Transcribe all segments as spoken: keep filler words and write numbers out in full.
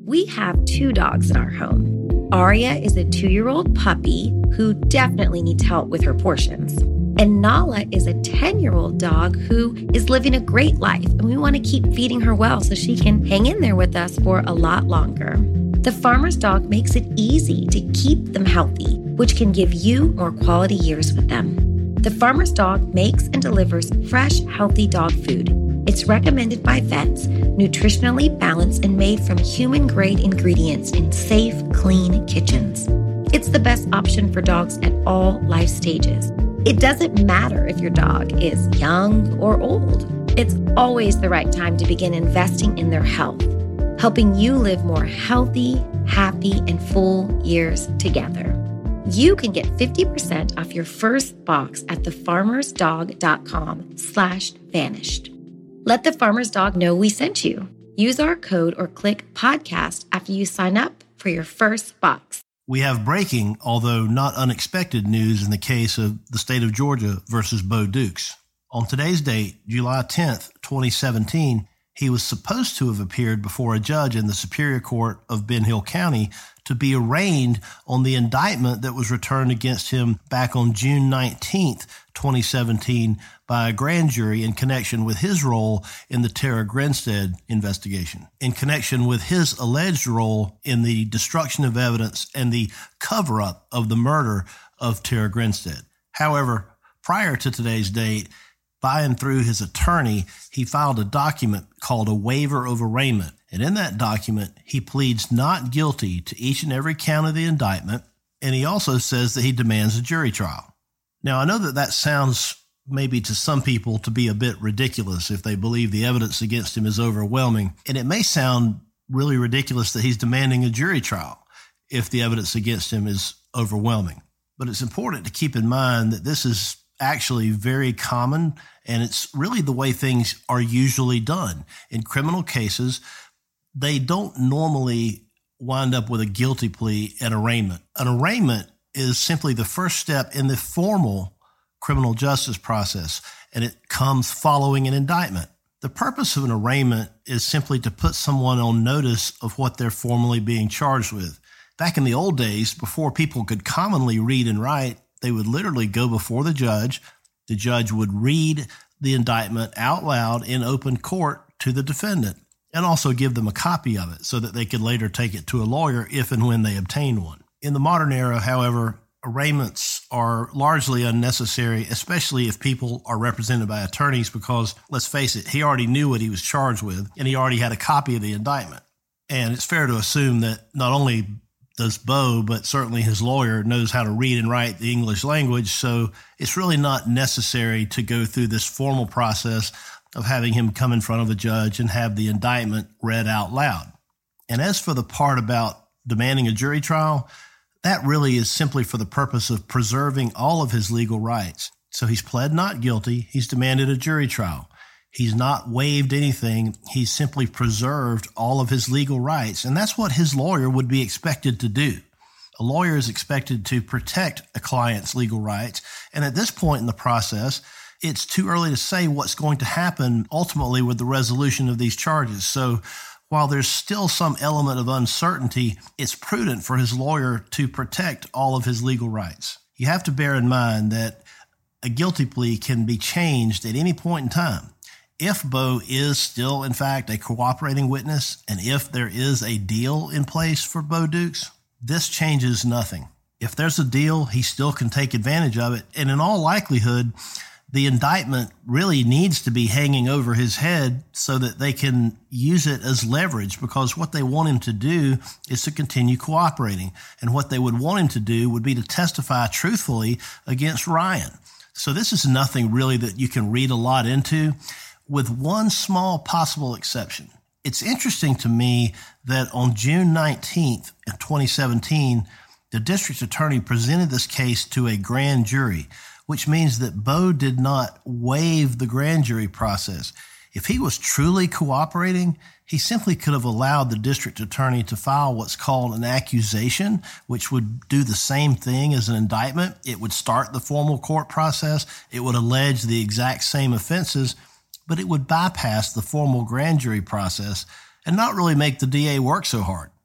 We have two dogs in our home. Aria is a two-year-old puppy who definitely needs help with her portions. And Nala is a ten-year-old dog who is living a great life, and we want to keep feeding her well so she can hang in there with us for a lot longer. The Farmer's Dog makes it easy to keep them healthy, which can give you more quality years with them. The Farmer's Dog makes and delivers fresh, healthy dog food. It's recommended by vets, nutritionally balanced and made from human-grade ingredients in safe, clean kitchens. It's the best option for dogs at all life stages. It doesn't matter if your dog is young or old. It's always the right time to begin investing in their health, helping you live more healthy, happy, and full years together. You can get fifty percent off your first box at thefarmersdog.com slash vanished. Let the Farmer's Dog know we sent you. Use our code or click podcast after you sign up for your first box. We have breaking, although not unexpected news in the case of the state of Georgia versus Bo Dukes. On today's date, July tenth, twenty seventeen, he was supposed to have appeared before a judge in the Superior Court of Ben Hill County to be arraigned on the indictment that was returned against him back on June nineteenth, twenty seventeen by a grand jury in connection with his role in the Tara Grinstead investigation, in connection with his alleged role in the destruction of evidence and the cover-up of the murder of Tara Grinstead. However, prior to today's date, by and through his attorney, he filed a document called a waiver of arraignment. And in that document, he pleads not guilty to each and every count of the indictment, and he also says that he demands a jury trial. Now, I know that that sounds maybe to some people to be a bit ridiculous if they believe the evidence against him is overwhelming, and it may sound really ridiculous that he's demanding a jury trial if the evidence against him is overwhelming. But it's important to keep in mind that this is actually very common, and it's really the way things are usually done. In criminal cases, they don't normally wind up with a guilty plea and arraignment. An arraignment is simply the first step in the formal criminal justice process, and it comes following an indictment. The purpose of an arraignment is simply to put someone on notice of what they're formally being charged with. Back in the old days, before people could commonly read and write, they would literally go before the judge. The judge would read the indictment out loud in open court to the defendant and also give them a copy of it so that they could later take it to a lawyer if and when they obtained one. In the modern era, however, arraignments are largely unnecessary, especially if people are represented by attorneys, because let's face it, he already knew what he was charged with and he already had a copy of the indictment. And it's fair to assume that not only does Bo, but certainly his lawyer knows how to read and write the English language. So it's really not necessary to go through this formal process of having him come in front of a judge and have the indictment read out loud. And as for the part about demanding a jury trial, that really is simply for the purpose of preserving all of his legal rights. So he's pled not guilty. He's demanded a jury trial. He's not waived anything. He's simply preserved all of his legal rights. And that's what his lawyer would be expected to do. A lawyer is expected to protect a client's legal rights. And at this point in the process, it's too early to say what's going to happen ultimately with the resolution of these charges. So while there's still some element of uncertainty, it's prudent for his lawyer to protect all of his legal rights. You have to bear in mind that a guilty plea can be changed at any point in time. If Bo is still, in fact, a cooperating witness, and if there is a deal in place for Bo Dukes, this changes nothing. If there's a deal, he still can take advantage of it. And in all likelihood, the indictment really needs to be hanging over his head so that they can use it as leverage, because what they want him to do is to continue cooperating. And what they would want him to do would be to testify truthfully against Ryan. So this is nothing really that you can read a lot into, with one small possible exception. It's interesting to me that on June nineteenth, twenty seventeen, the district attorney presented this case to a grand jury, which means that Bo did not waive the grand jury process. If he was truly cooperating, he simply could have allowed the district attorney to file what's called an accusation, which would do the same thing as an indictment. It would start the formal court process. It would allege the exact same offenses, but it would bypass the formal grand jury process and not really make the D A work so hard.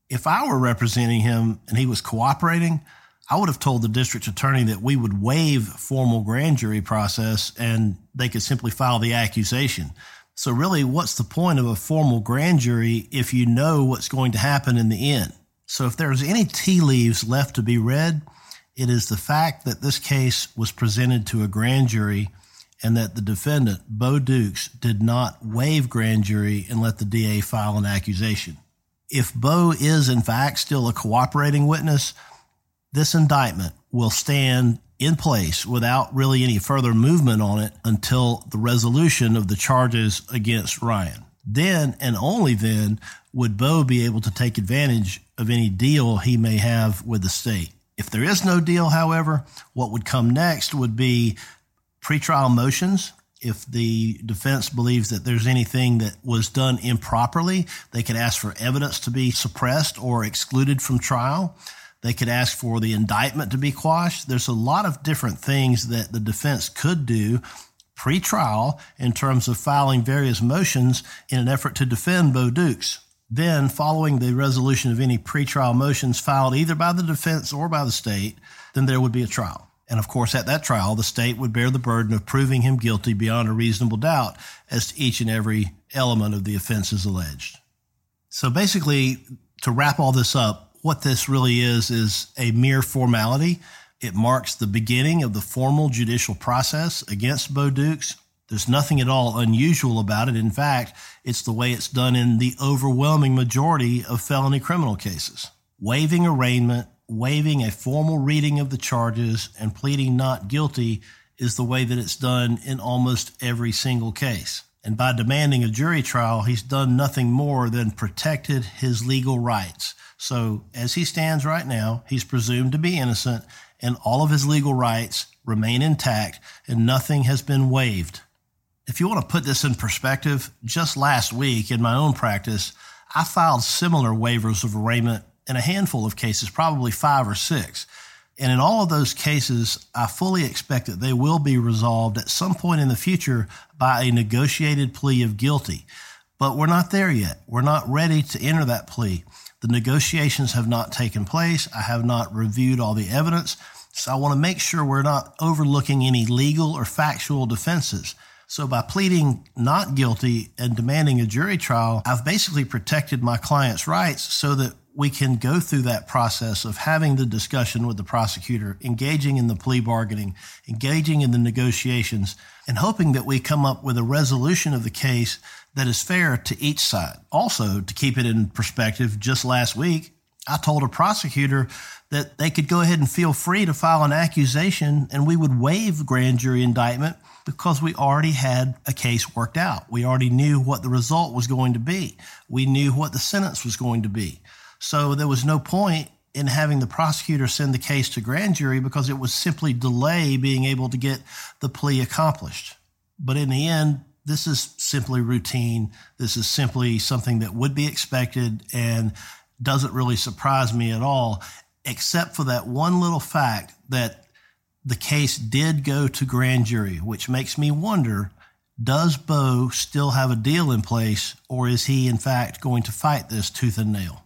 If I were representing him and he was cooperating, I would have told the district attorney that we would waive formal grand jury process and they could simply file the accusation. So really, what's the point of a formal grand jury if you know what's going to happen in the end? So if there's any tea leaves left to be read, it is the fact that this case was presented to a grand jury and that the defendant, Bo Dukes, did not waive grand jury and let the D A file an accusation. If Bo is, in fact, still a cooperating witness, this indictment will stand in place without really any further movement on it until the resolution of the charges against Ryan. Then and only then would Bo be able to take advantage of any deal he may have with the state. If there is no deal, however, what would come next would be pretrial motions. If the defense believes that there's anything that was done improperly, they could ask for evidence to be suppressed or excluded from trial. They could ask for the indictment to be quashed. There's a lot of different things that the defense could do pre-trial in terms of filing various motions in an effort to defend Bo Dukes. Then, following the resolution of any pretrial motions filed either by the defense or by the state, then there would be a trial. And of course, at that trial, the state would bear the burden of proving him guilty beyond a reasonable doubt as to each and every element of the offenses alleged. So basically, to wrap all this up, what this really is is a mere formality. It marks the beginning of the formal judicial process against Bo Dukes. There's nothing at all unusual about it. In fact, it's the way it's done in the overwhelming majority of felony criminal cases. Waiving arraignment, waiving a formal reading of the charges, and pleading not guilty is the way that it's done in almost every single case. And by demanding a jury trial, he's done nothing more than protected his legal rights. So as he stands right now, he's presumed to be innocent, and all of his legal rights remain intact, and nothing has been waived. If you want to put this in perspective, just last week in my own practice, I filed similar waivers of arraignment in a handful of cases, probably five or six. And in all of those cases, I fully expect that they will be resolved at some point in the future by a negotiated plea of guilty. But we're not there yet. We're not ready to enter that plea. The negotiations have not taken place. I have not reviewed all the evidence. So I want to make sure we're not overlooking any legal or factual defenses. So by pleading not guilty and demanding a jury trial, I've basically protected my client's rights so that we can go through that process of having the discussion with the prosecutor, engaging in the plea bargaining, engaging in the negotiations, and hoping that we come up with a resolution of the case that is fair to each side. Also, to keep it in perspective, just last week, I told a prosecutor that they could go ahead and feel free to file an accusation and we would waive grand jury indictment because we already had a case worked out. We already knew what the result was going to be. We knew what the sentence was going to be. So there was no point in having the prosecutor send the case to grand jury because it would simply delay being able to get the plea accomplished. But in the end, this is simply routine. This is simply something that would be expected and doesn't really surprise me at all, except for that one little fact that the case did go to grand jury, which makes me wonder, does Bo still have a deal in place, or is he in fact going to fight this tooth and nail?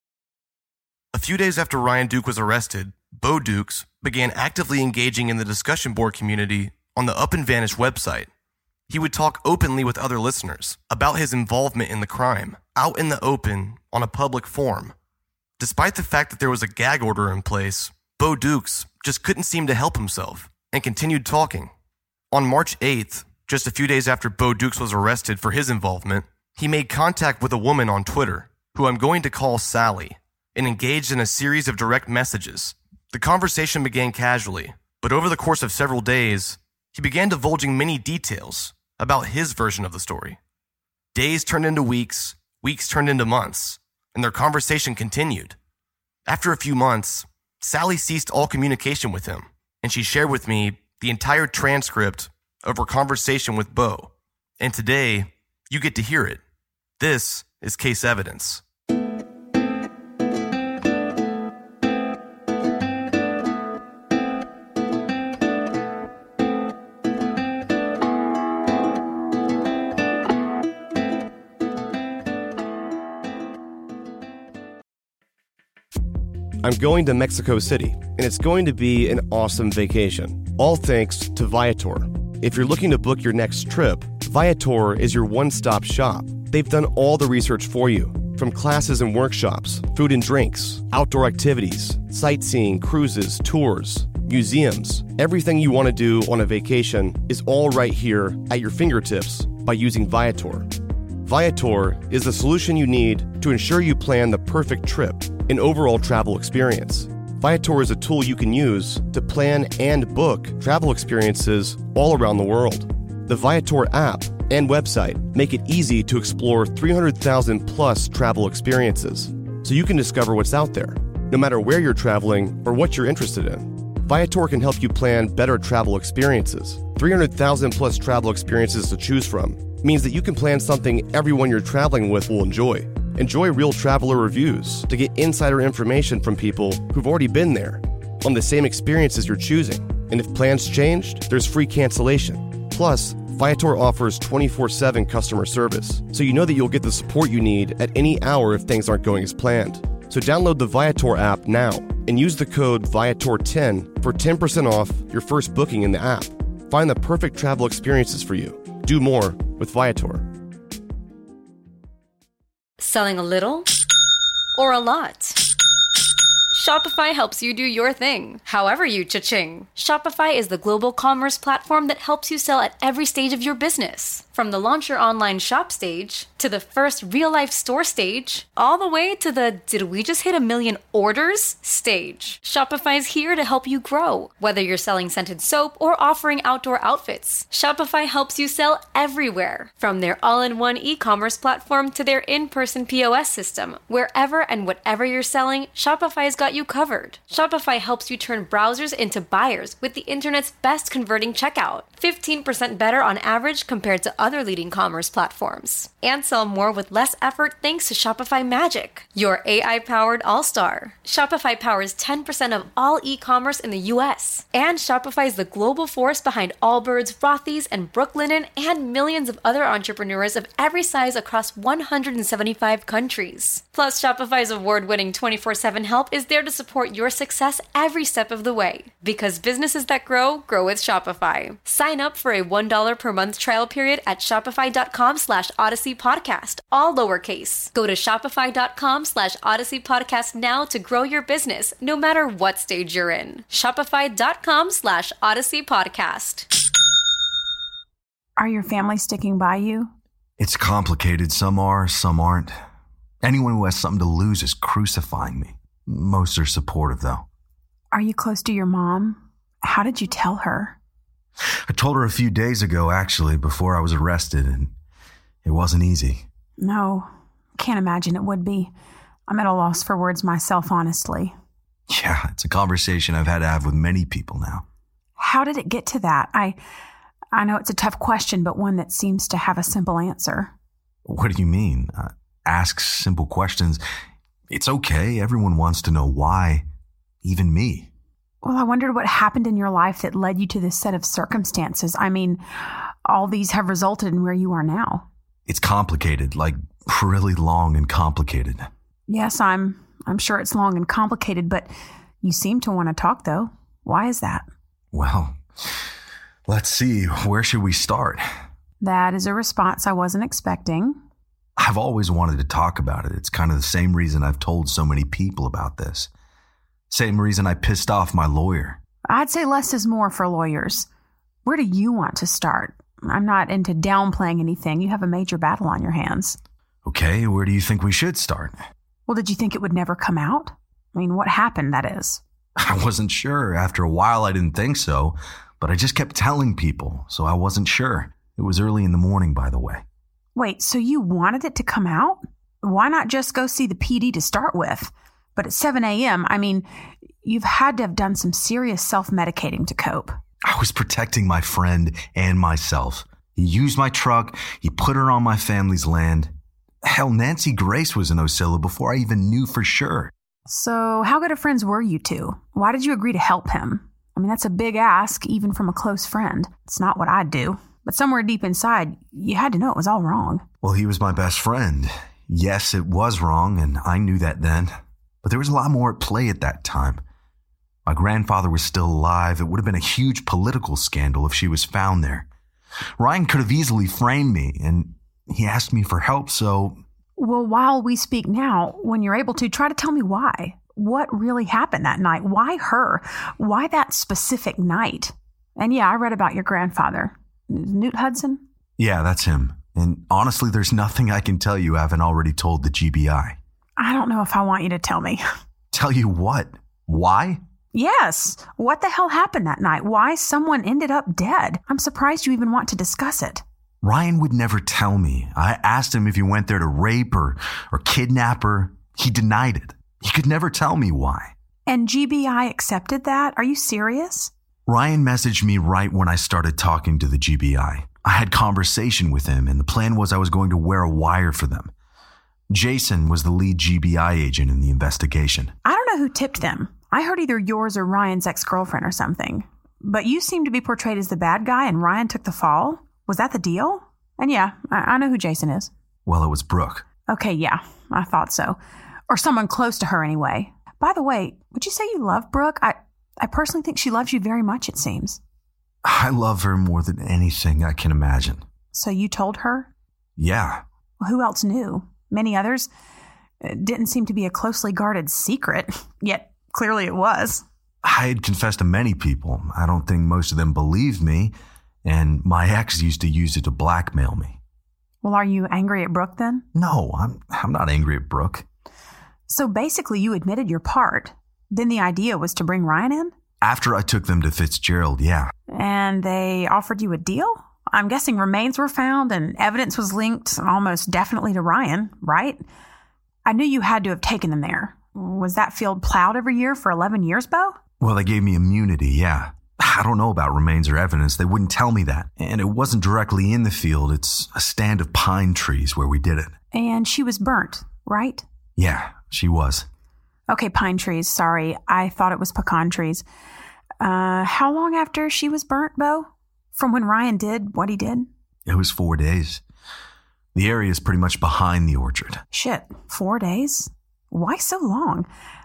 A few days after Ryan Duke was arrested, Bo Dukes began actively engaging in the discussion board community on the Up and Vanish website. He would talk openly with other listeners about his involvement in the crime, out in the open, on a public forum. Despite the fact that there was a gag order in place, Bo Dukes just couldn't seem to help himself and continued talking. On March eighth, just a few days after Bo Dukes was arrested for his involvement, he made contact with a woman on Twitter, who I'm going to call Sally, and engaged in a series of direct messages. The conversation began casually, but over the course of several days, he began divulging many details about his version of the story. Days turned into weeks, weeks turned into months, and their conversation continued. After a few months, Sally ceased all communication with him, and she shared with me the entire transcript of her conversation with Bo. And today, you get to hear it. This is Case Evidence. I'm going to Mexico City, and it's going to be an awesome vacation. All thanks to Viator. If you're looking to book your next trip, Viator is your one-stop shop. They've done all the research for you, from classes and workshops, food and drinks, outdoor activities, sightseeing, cruises, tours, museums. Everything you want to do on a vacation is all right here at your fingertips by using Viator. Viator is the solution you need to ensure you plan the perfect trip and overall travel experience. Viator is a tool you can use to plan and book travel experiences all around the world. The Viator app and website make it easy to explore three hundred thousand plus travel experiences, so you can discover what's out there, no matter where you're traveling or what you're interested in. Viator can help you plan better travel experiences. three hundred thousand plus travel experiences to choose from means that you can plan something everyone you're traveling with will enjoy. Enjoy real traveler reviews to get insider information from people who've already been there on the same experiences you're choosing. And if plans changed, there's free cancellation. Plus, Viator offers twenty-four seven customer service, so you know that you'll get the support you need at any hour if things aren't going as planned. So download the Viator app now and use the code Viator ten for ten percent off your first booking in the app. Find the perfect travel experiences for you. Do more with Viator. Selling a little or a lot? Shopify helps you do your thing, however you cha-ching. Shopify is the global commerce platform that helps you sell at every stage of your business. From the launch your online shop stage, to the first real-life store stage, all the way to the did we just hit a million orders stage. Shopify's here to help you grow. Whether you're selling scented soap or offering outdoor outfits, Shopify helps you sell everywhere. From their all-in-one e-commerce platform to their in-person P O S system, wherever and whatever you're selling, Shopify's got you covered. Shopify helps you turn browsers into buyers with the internet's best converting checkout. fifteen percent better on average compared to other leading commerce platforms. And sell more with less effort thanks to Shopify Magic, your A I-powered all-star. Shopify powers ten percent of all e-commerce in the U S. And Shopify is the global force behind Allbirds, Rothy's, and Brooklinen, and millions of other entrepreneurs of every size across one hundred seventy-five countries. Plus, Shopify's award-winning twenty-four seven help is there to support your success every step of the way. Because businesses that grow, grow with Shopify. Sign up for a one dollar per month trial period at shopify.com slash Odyssey Podcast, all lowercase. Go to shopify.com slash Odyssey Podcast now to grow your business, no matter what stage you're in. Shopify.com slash Odyssey Podcast. Are your family sticking by you? It's complicated. Some are, some aren't. Anyone who has something to lose is crucifying me. Most are supportive, though. Are you close to your mom? How did you tell her? I told her a few days ago, actually, before I was arrested, and it wasn't easy. No, can't imagine it would be. I'm at a loss for words myself, honestly. Yeah, it's a conversation I've had to have with many people now. How did it get to that? I, I know it's a tough question, but one that seems to have a simple answer. What do you mean? Uh, ask simple questions. It's okay. Everyone wants to know why, even me. Well, I wondered what happened in your life that led you to this set of circumstances. I mean, all these have resulted in where you are now. It's complicated, like really long and complicated. Yes, I'm I'm sure it's long and complicated, but you seem to want to talk, though. Why is that? Well, let's see. Where should we start? That is a response I wasn't expecting. I've always wanted to talk about it. It's kind of the same reason I've told so many people about this. Same reason I pissed off my lawyer. I'd say less is more for lawyers. Where do you want to start? I'm not into downplaying anything. You have a major battle on your hands. Okay, where do you think we should start? Well, did you think it would never come out? I mean, what happened, that is? I wasn't sure. After a while, I didn't think so, but I just kept telling people, so I wasn't sure. It was early in the morning, by the way. Wait, so you wanted it to come out? Why not just go see the P D to start with? But at seven a.m., I mean, you've had to have done some serious self-medicating to cope. I was protecting my friend and myself. He used my truck. He put her on my family's land. Hell, Nancy Grace was in Ocilla before I even knew for sure. So how good of friends were you two? Why did you agree to help him? I mean, that's a big ask, even from a close friend. It's not what I'd do. But somewhere deep inside, you had to know it was all wrong. Well, he was my best friend. Yes, it was wrong, and I knew that then. But there was a lot more at play at that time. My grandfather was still alive. It would have been a huge political scandal if she was found there. Ryan could have easily framed me, and he asked me for help, so... Well, while we speak now, when you're able to, try to tell me why. What really happened that night? Why her? Why that specific night? And yeah, I read about your grandfather. Newt Hudson? Yeah, that's him. And honestly, there's nothing I can tell you I haven't already told the G B I. I don't know if I want you to tell me. Tell you what? Why? Yes. What the hell happened that night? Why someone ended up dead? I'm surprised you even want to discuss it. Ryan would never tell me. I asked him if he went there to rape her or kidnap her. He denied it. He could never tell me why. And G B I accepted that? Are you serious? Ryan messaged me right when I started talking to the G B I. I had conversation with him, and the plan was I was going to wear a wire for them. Jason was the lead G B I agent in the investigation. I don't know who tipped them. I heard either yours or Ryan's ex-girlfriend or something. But you seem to be portrayed as the bad guy and Ryan took the fall? Was that the deal? And yeah, I, I know who Jason is. Well, it was Brooke. Okay, yeah, I thought so. Or someone close to her anyway. By the way, would you say you love Brooke? I, I personally think she loves you very much, it seems. I love her more than anything I can imagine. So you told her? Yeah. Well, who else knew? Many others? It didn't seem to be a closely guarded secret, yet clearly it was. I had confessed to many people. I don't think most of them believed me, and my ex used to use it to blackmail me. Well, are you angry at Brooke then? No, I'm I'm not angry at Brooke. So basically you admitted your part. Then the idea was to bring Ryan in? After I took them to Fitzgerald, yeah. And they offered you a deal? I'm guessing remains were found and evidence was linked almost definitely to Ryan, right? I knew you had to have taken them there. Was that field plowed every year for eleven years, Bo? Well, they gave me immunity, yeah. I don't know about remains or evidence. They wouldn't tell me that. And it wasn't directly in the field. It's a stand of pine trees where we did it. And she was burnt, right? Yeah, she was. Okay, pine trees. Sorry. I thought it was pecan trees. Uh, how long after she was burnt, Bo? From when Ryan did what he did? It was four days. The area is pretty much behind the orchard. Shit, four days? Why so long?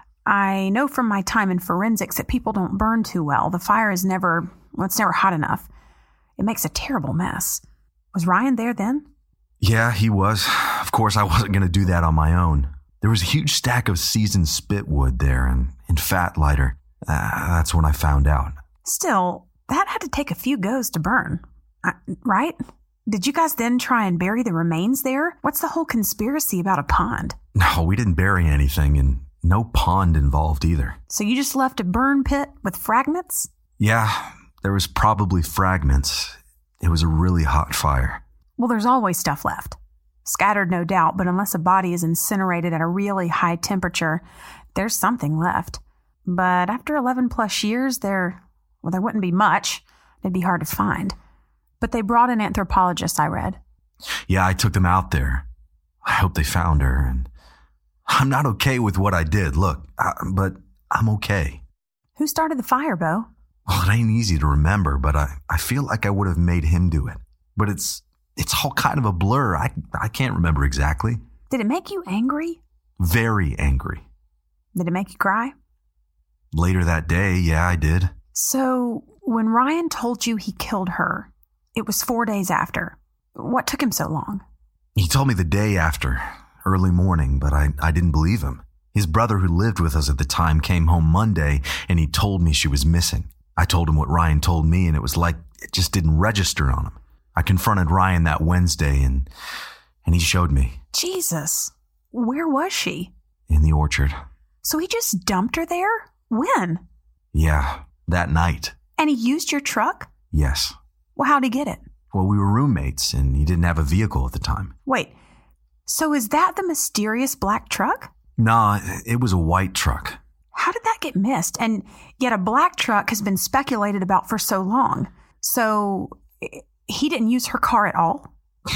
I know from my time in forensics that people don't burn too well. The fire is never, well, it's never hot enough. It makes a terrible mess. Was Ryan there then? Yeah, he was. Of course, I wasn't going to do that on my own. There was a huge stack of seasoned spitwood there and, and fat lighter. Uh, that's when I found out. Still, that had to take a few goes to burn, uh, right? Did you guys then try and bury the remains there? What's the whole conspiracy about a pond? No, we didn't bury anything, and no pond involved either. So you just left a burn pit with fragments? Yeah, there was probably fragments. It was a really hot fire. Well, there's always stuff left. Scattered, no doubt, but unless a body is incinerated at a really high temperature, there's something left. But after eleven plus years, there, well, there wouldn't be much. It'd be hard to find. But they brought an anthropologist, I read. Yeah, I took them out there. I hope they found her, and I'm not okay with what I did, look, I, but I'm okay. Who started the fire, Bo? Well, it ain't easy to remember, but I, I feel like I would have made him do it. But it's it's all kind of a blur. I, I can't remember exactly. Did it make you angry? Very angry. Did it make you cry? Later that day, yeah, I did. So, when Ryan told you he killed her, it was four days after. What took him so long? He told me the day after, early morning, but I, I didn't believe him. His brother who lived with us at the time came home Monday, and he told me she was missing. I told him what Ryan told me, and it was like it just didn't register on him. I confronted Ryan that Wednesday, and and he showed me. Jesus. Where was she? In the orchard. So he just dumped her there? When? Yeah, that night. And he used your truck? Yes. Well, how'd he get it? Well, we were roommates, and he didn't have a vehicle at the time. Wait, so is that the mysterious black truck? Nah, it was a white truck. How did that get missed? And yet a black truck has been speculated about for so long. So he didn't use her car at all?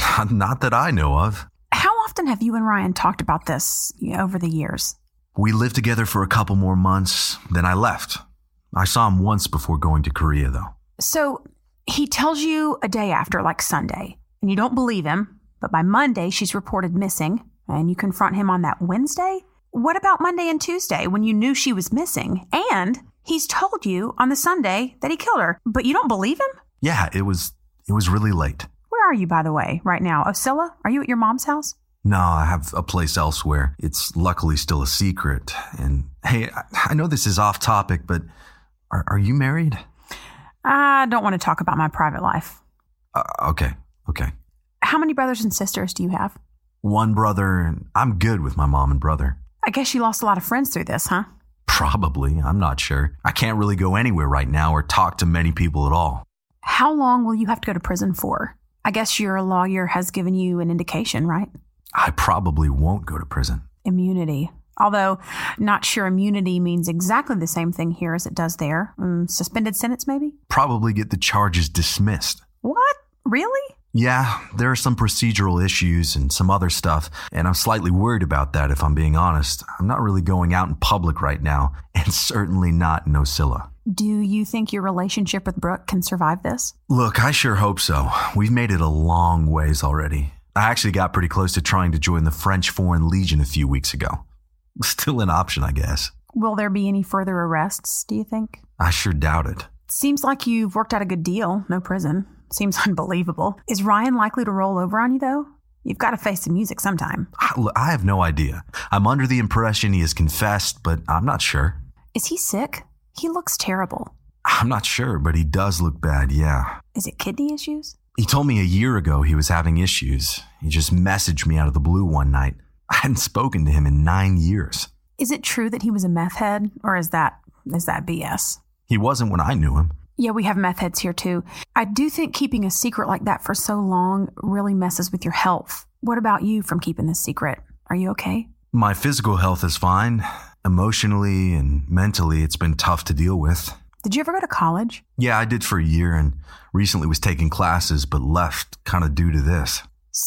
Not that I know of. How often have you and Ryan talked about this over the years? We lived together for a couple more months, then I left. I saw him once before going to Korea, though. So he tells you a day after, like Sunday, and you don't believe him, but by Monday she's reported missing, and you confront him on that Wednesday? What about Monday and Tuesday when you knew she was missing? And he's told you on the Sunday that he killed her, but you don't believe him? Yeah, it was it was really late. Where are you, by the way, right now? Oscilla? Are you at your mom's house? No, I have a place elsewhere. It's luckily still a secret. And hey, I, I know this is off topic, but are, are you married? I don't want to talk about my private life. Uh, okay, okay. How many brothers and sisters do you have? One brother, and I'm good with my mom and brother. I guess you lost a lot of friends through this, huh? Probably. I'm not sure. I can't really go anywhere right now or talk to many people at all. How long will you have to go to prison for? I guess your lawyer has given you an indication, right? I probably won't go to prison. Immunity. Although, not sure immunity means exactly the same thing here as it does there. Um, suspended sentence, maybe? Probably get the charges dismissed. What? Really? Yeah, there are some procedural issues and some other stuff, and I'm slightly worried about that if I'm being honest. I'm not really going out in public right now, and certainly not in Oscilla. Do you think your relationship with Brooke can survive this? Look, I sure hope so. We've made it a long ways already. I actually got pretty close to trying to join the French Foreign Legion a few weeks ago. Still an option, I guess. Will there be any further arrests, do you think? I sure doubt it. Seems like you've worked out a good deal. No prison. Seems unbelievable. Is Ryan likely to roll over on you, though? You've got to face the music sometime. I, I have no idea. I'm under the impression he has confessed, but I'm not sure. Is he sick? He looks terrible. I'm not sure, but he does look bad, yeah. Is it kidney issues? He told me a year ago he was having issues. He just messaged me out of the blue one night. I hadn't spoken to him in nine years. Is it true that he was a meth head, or is that is that B S? He wasn't when I knew him. Yeah, we have meth heads here too. I do think keeping a secret like that for so long really messes with your health. What about you from keeping this secret? Are you okay? My physical health is fine. Emotionally and mentally, it's been tough to deal with. Did you ever go to college? Yeah, I did for a year and recently was taking classes, but left kind of due to this.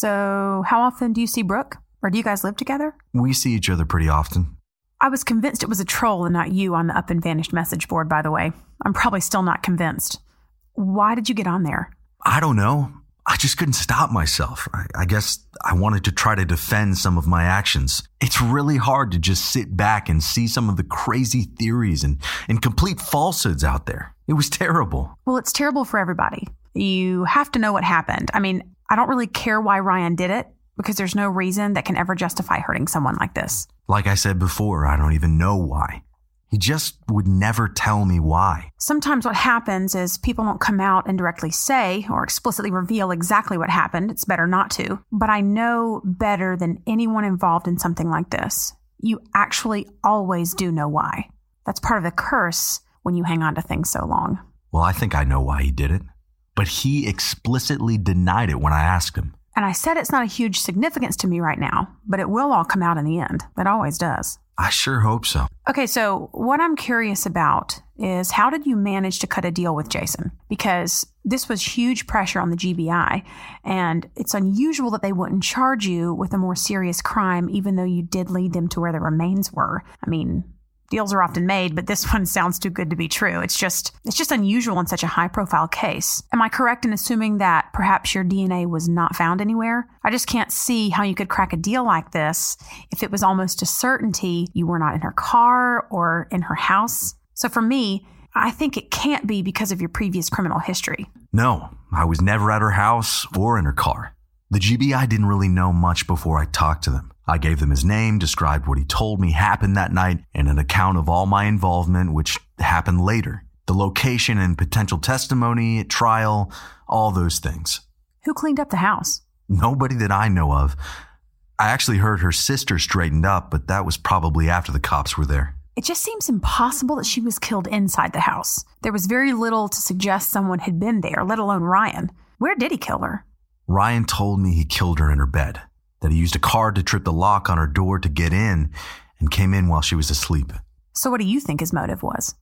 So how often do you see Brooke? Or do you guys live together? We see each other pretty often. I was convinced it was a troll and not you on the Up and Vanished message board, by the way. I'm probably still not convinced. Why did you get on there? I don't know. I just couldn't stop myself. I, I guess I wanted to try to defend some of my actions. It's really hard to just sit back and see some of the crazy theories and, and complete falsehoods out there. It was terrible. Well, it's terrible for everybody. You have to know what happened. I mean, I don't really care why Ryan did it, because there's no reason that can ever justify hurting someone like this. Like I said before, I don't even know why. He just would never tell me why. Sometimes what happens is people don't come out and directly say or explicitly reveal exactly what happened. It's better not to. But I know better than anyone involved in something like this. You actually always do know why. That's part of the curse when you hang on to things so long. Well, I think I know why he did it. But he explicitly denied it when I asked him. And I said it's not a huge significance to me right now, but it will all come out in the end. It always does. I sure hope so. Okay, so what I'm curious about is how did you manage to cut a deal with Jason? Because this was huge pressure on the G B I, and it's unusual that they wouldn't charge you with a more serious crime, even though you did lead them to where the remains were. I mean, deals are often made, but this one sounds too good to be true. It's just it's just unusual in such a high-profile case. Am I correct in assuming that perhaps your D N A was not found anywhere? I just can't see how you could crack a deal like this if it was almost a certainty you were not in her car or in her house. So for me, I think it can't be because of your previous criminal history. No, I was never at her house or in her car. The G B I didn't really know much before I talked to them. I gave them his name, described what he told me happened that night, and an account of all my involvement, which happened later. The location and potential testimony at trial, all those things. Who cleaned up the house? Nobody that I know of. I actually heard her sister straightened up, but that was probably after the cops were there. It just seems impossible that she was killed inside the house. There was very little to suggest someone had been there, let alone Ryan. Where did he kill her? Ryan told me he killed her in her bed, that he used a card to trip the lock on her door to get in and came in while she was asleep. So what do you think his motive was?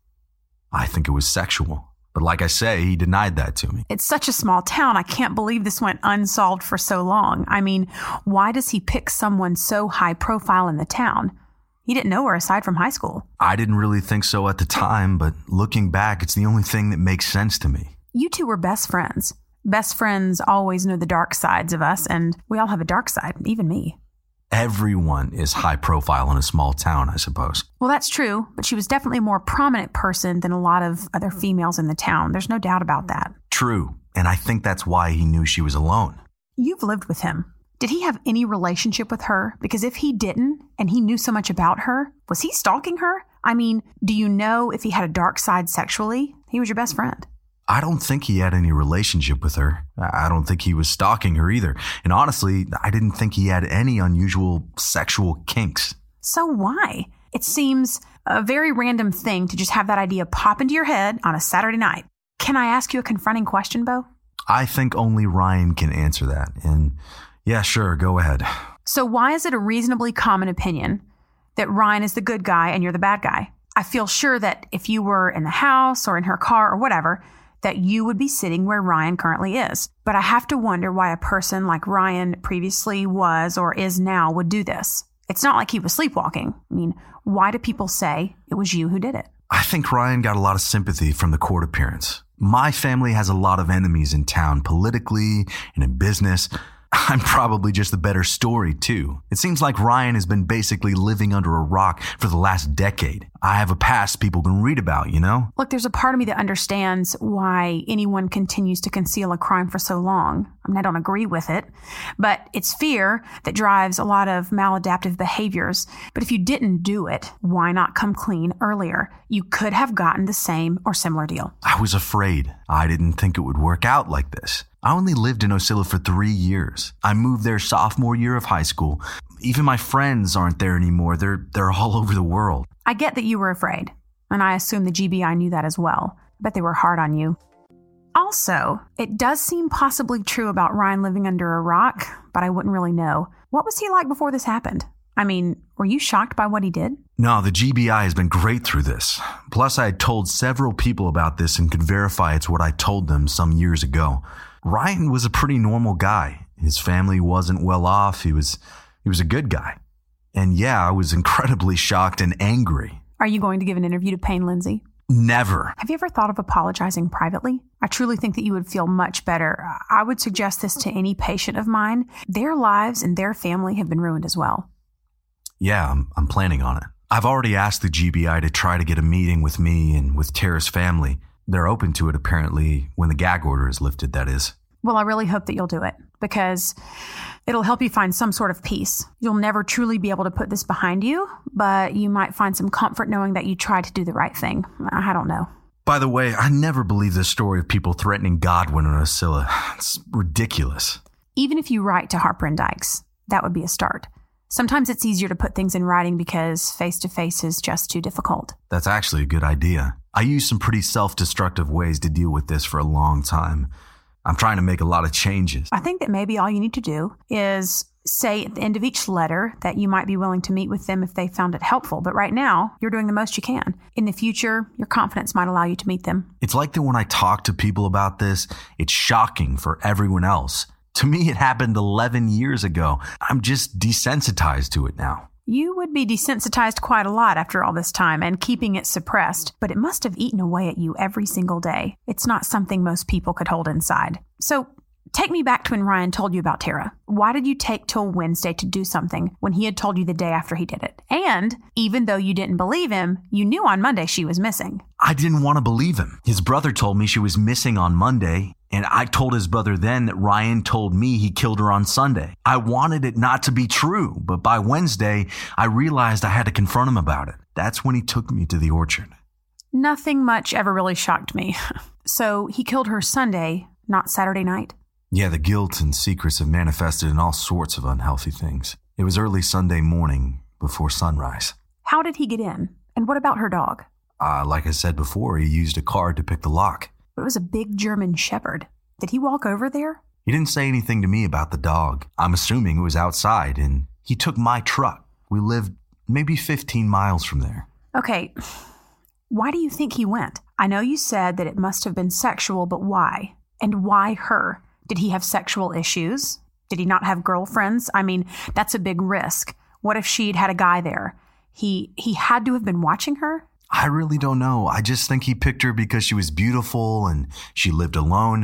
I think it was sexual. But like I say, he denied that to me. It's such a small town. I can't believe this went unsolved for so long. I mean, why does he pick someone so high profile in the town? He didn't know her aside from high school. I didn't really think so at the time, but looking back, it's the only thing that makes sense to me. You two were best friends. Best friends always know the dark sides of us, and we all have a dark side, even me. Everyone is high profile in a small town, I suppose. Well, that's true, but she was definitely a more prominent person than a lot of other females in the town. There's no doubt about that. True, and I think that's why he knew she was alone. You've lived with him. Did he have any relationship with her? Because if he didn't, and he knew so much about her, was he stalking her? I mean, do you know if he had a dark side sexually? He was your best friend. I don't think he had any relationship with her. I don't think he was stalking her either. And honestly, I didn't think he had any unusual sexual kinks. So why? It seems a very random thing to just have that idea pop into your head on a Saturday night. Can I ask you a confronting question, Bo? I think only Ryan can answer that. And yeah, sure, go ahead. So why is it a reasonably common opinion that Ryan is the good guy and you're the bad guy? I feel sure that if you were in the house or in her car or whatever, that you would be sitting where Ryan currently is. But I have to wonder why a person like Ryan previously was or is now would do this. It's not like he was sleepwalking. I mean, why do people say it was you who did it? I think Ryan got a lot of sympathy from the court appearance. My family has a lot of enemies in town, politically and in business. I'm probably just the better story, too. It seems like Ryan has been basically living under a rock for the last decade. I have a past people can read about, you know? Look, there's a part of me that understands why anyone continues to conceal a crime for so long. I mean, I don't agree with it, but it's fear that drives a lot of maladaptive behaviors. But if you didn't do it, why not come clean earlier? You could have gotten the same or similar deal. I was afraid. I didn't think it would work out like this. I only lived in Ocilla for three years. I moved there sophomore year of high school. Even my friends aren't there anymore. They're they're all over the world. I get that you were afraid, and I assume the G B I knew that as well. I bet they were hard on you. Also, it does seem possibly true about Ryan living under a rock, but I wouldn't really know. What was he like before this happened? I mean, were you shocked by what he did? No, the G B I has been great through this. Plus, I had told several people about this and could verify it's what I told them some years ago. Ryan was a pretty normal guy. His family wasn't well off. He was he was a good guy. And yeah, I was incredibly shocked and angry. Are you going to give an interview to Payne Lindsay? Never. Have you ever thought of apologizing privately? I truly think that you would feel much better. I would suggest this to any patient of mine. Their lives and their family have been ruined as well. Yeah, I'm, I'm planning on it. I've already asked the G B I to try to get a meeting with me and with Tara's family. They're open to it, apparently, when the gag order is lifted, that is. Well, I really hope that you'll do it, because it'll help you find some sort of peace. You'll never truly be able to put this behind you, but you might find some comfort knowing that you tried to do the right thing. I don't know. By the way, I never believed this story of people threatening Godwin and Ocilla. It's ridiculous. Even if you write to Harper and Dykes, that would be a start. Sometimes it's easier to put things in writing because face-to-face is just too difficult. That's actually a good idea. I used some pretty self-destructive ways to deal with this for a long time. I'm trying to make a lot of changes. I think that maybe all you need to do is say at the end of each letter that you might be willing to meet with them if they found it helpful. But right now, you're doing the most you can. In the future, your confidence might allow you to meet them. It's like that when I talk to people about this, it's shocking for everyone else. To me, it happened eleven years ago. I'm just desensitized to it now. You would be desensitized quite a lot after all this time and keeping it suppressed, but it must have eaten away at you every single day. It's not something most people could hold inside. So take me back to when Ryan told you about Tara. Why did you take till Wednesday to do something when he had told you the day after he did it? And even though you didn't believe him, you knew on Monday she was missing. I didn't want to believe him. His brother told me she was missing on Monday, and I told his brother then that Ryan told me he killed her on Sunday. I wanted it not to be true, but by Wednesday, I realized I had to confront him about it. That's when he took me to the orchard. Nothing much ever really shocked me. So he killed her Sunday, not Saturday night? Yeah, the guilt and secrets have manifested in all sorts of unhealthy things. It was early Sunday morning before sunrise. How did he get in? And what about her dog? Uh, like I said before, he used a card to pick the lock. But it was a big German shepherd. Did he walk over there? He didn't say anything to me about the dog. I'm assuming it was outside, and he took my truck. We lived maybe fifteen miles from there. Okay, why do you think he went? I know you said that it must have been sexual, but why? And why her? Did he have sexual issues? Did he not have girlfriends? I mean, that's a big risk. What if she'd had a guy there? He he had to have been watching her? I really don't know. I just think he picked her because she was beautiful and she lived alone.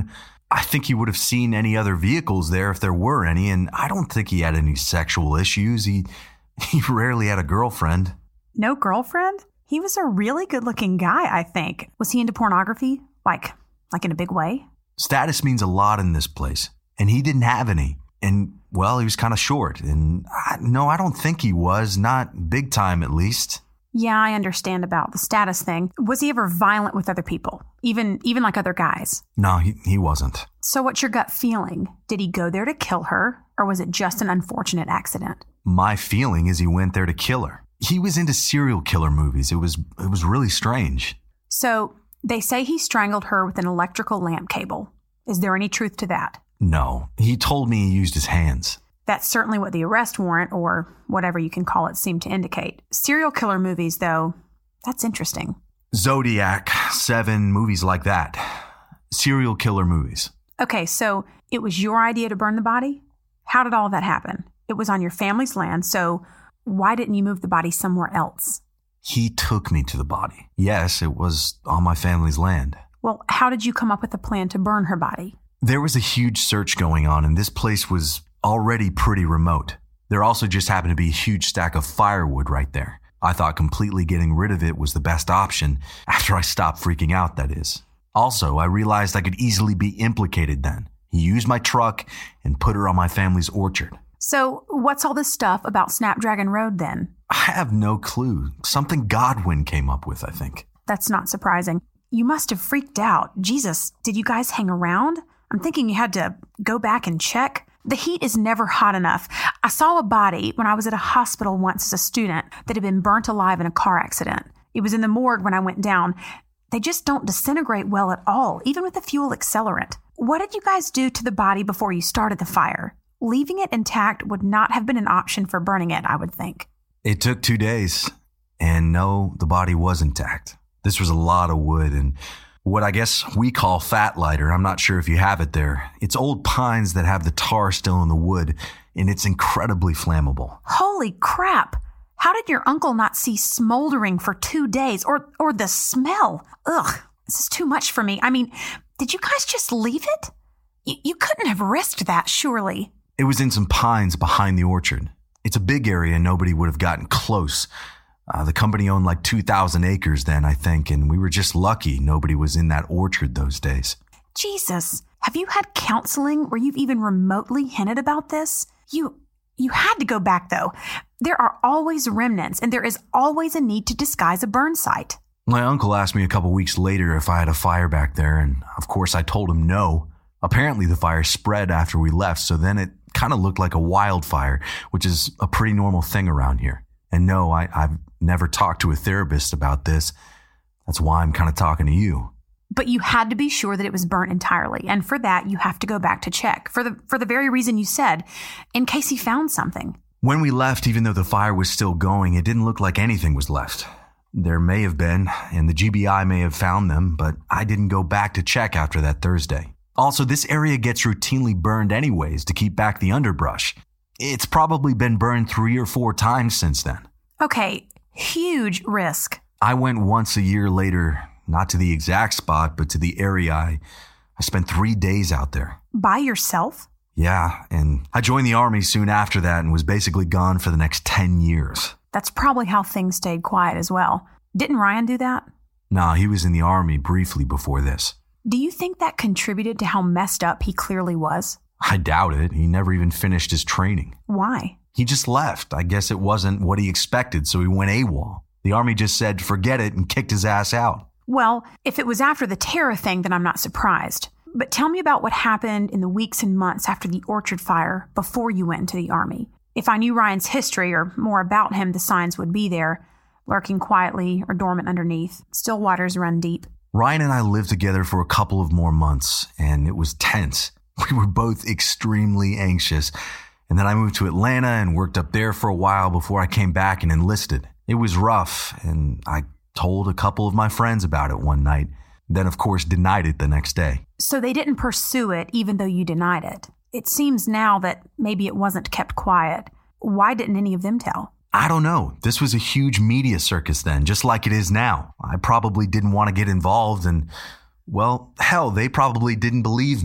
I think he would have seen any other vehicles there if there were any, and I don't think he had any sexual issues. He, he rarely had a girlfriend. No girlfriend? He was a really good-looking guy, I think. Was he into pornography? Like, like in a big way? Status means a lot in this place, and he didn't have any. And, well, he was kind of short, and I, no, I don't think he was. Not big time, at least. Yeah, I understand about the status thing. Was he ever violent with other people? Even even like other guys? No, he, he wasn't. So what's your gut feeling? Did he go there to kill her, or was it just an unfortunate accident? My feeling is he went there to kill her. He was into serial killer movies. It was it was really strange. So they say he strangled her with an electrical lamp cable. Is there any truth to that? No, he told me he used his hands. That's certainly what the arrest warrant, or whatever you can call it, seemed to indicate. Serial killer movies, though, that's interesting. Zodiac, Seven, movies like that. Serial killer movies. Okay, so it was your idea to burn the body? How did all of that happen? It was on your family's land, so why didn't you move the body somewhere else? He took me to the body. Yes, it was on my family's land. Well, how did you come up with a plan to burn her body? There was a huge search going on, and this place was already pretty remote. There also just happened to be a huge stack of firewood right there. I thought completely getting rid of it was the best option, after I stopped freaking out, that is. Also, I realized I could easily be implicated then. He used my truck and put her on my family's orchard. So what's all this stuff about Snapdragon Road then? I have no clue. Something Godwin came up with, I think. That's not surprising. You must have freaked out. Jesus, did you guys hang around? I'm thinking you had to go back and check. The heat is never hot enough. I saw a body when I was at a hospital once as a student that had been burnt alive in a car accident. It was in the morgue when I went down. They just don't disintegrate well at all, even with a fuel accelerant. What did you guys do to the body before you started the fire? Leaving it intact would not have been an option for burning it, I would think. It took two days. And no, the body was intact. This was a lot of wood and what I guess we call fat lighter. I'm not sure if you have it there. It's old pines that have the tar still in the wood, and it's incredibly flammable. Holy crap! How did your uncle not see smoldering for two days? Or or the smell? Ugh, this is too much for me. I mean, did you guys just leave it? Y- you couldn't have risked that, surely. It was in some pines behind the orchard. It's a big area, and nobody would have gotten close. Uh, the company owned like two thousand acres then, I think, and we were just lucky nobody was in that orchard those days. Jesus, have you had counseling where you've even remotely hinted about this? You you had to go back, though. There are always remnants, and there is always a need to disguise a burn site. My uncle asked me a couple weeks later if I had a fire back there, and of course I told him no. Apparently the fire spread after we left, so then it kind of looked like a wildfire, which is a pretty normal thing around here. And no, I, I've never talked to a therapist about this. That's why I'm kind of talking to you. But you had to be sure that it was burnt entirely. And for that, you have to go back to check. For the for the very reason you said, in case he found something. When we left, even though the fire was still going, it didn't look like anything was left. There may have been, and the G B I may have found them, but I didn't go back to check after that Thursday. Also, this area gets routinely burned anyways to keep back the underbrush. It's probably been burned three or four times since then. Okay, huge risk. I went once a year later, not to the exact spot, but to the area. I, I spent three days out there. By yourself? Yeah, and I joined the army soon after that and was basically gone for the next ten years. That's probably how things stayed quiet as well. Didn't Ryan do that? Nah, he was in the army briefly before this. Do you think that contributed to how messed up he clearly was? I doubt it. He never even finished his training. Why? He just left. I guess it wasn't what he expected, so he went AWOL. The army just said, forget it, and kicked his ass out. Well, if it was after the terror thing, then I'm not surprised. But tell me about what happened in the weeks and months after the orchard fire before you went into the army. If I knew Ryan's history or more about him, the signs would be there, lurking quietly or dormant underneath. Still waters run deep. Ryan and I lived together for a couple of more months, and it was tense. We were both extremely anxious. And then I moved to Atlanta and worked up there for a while before I came back and enlisted. It was rough, and I told a couple of my friends about it one night. Then, of course, denied it the next day. So they didn't pursue it even though you denied it. It seems now that maybe it wasn't kept quiet. Why didn't any of them tell? I don't know. This was a huge media circus then, just like it is now. I probably didn't want to get involved and, well, hell, they probably didn't believe me.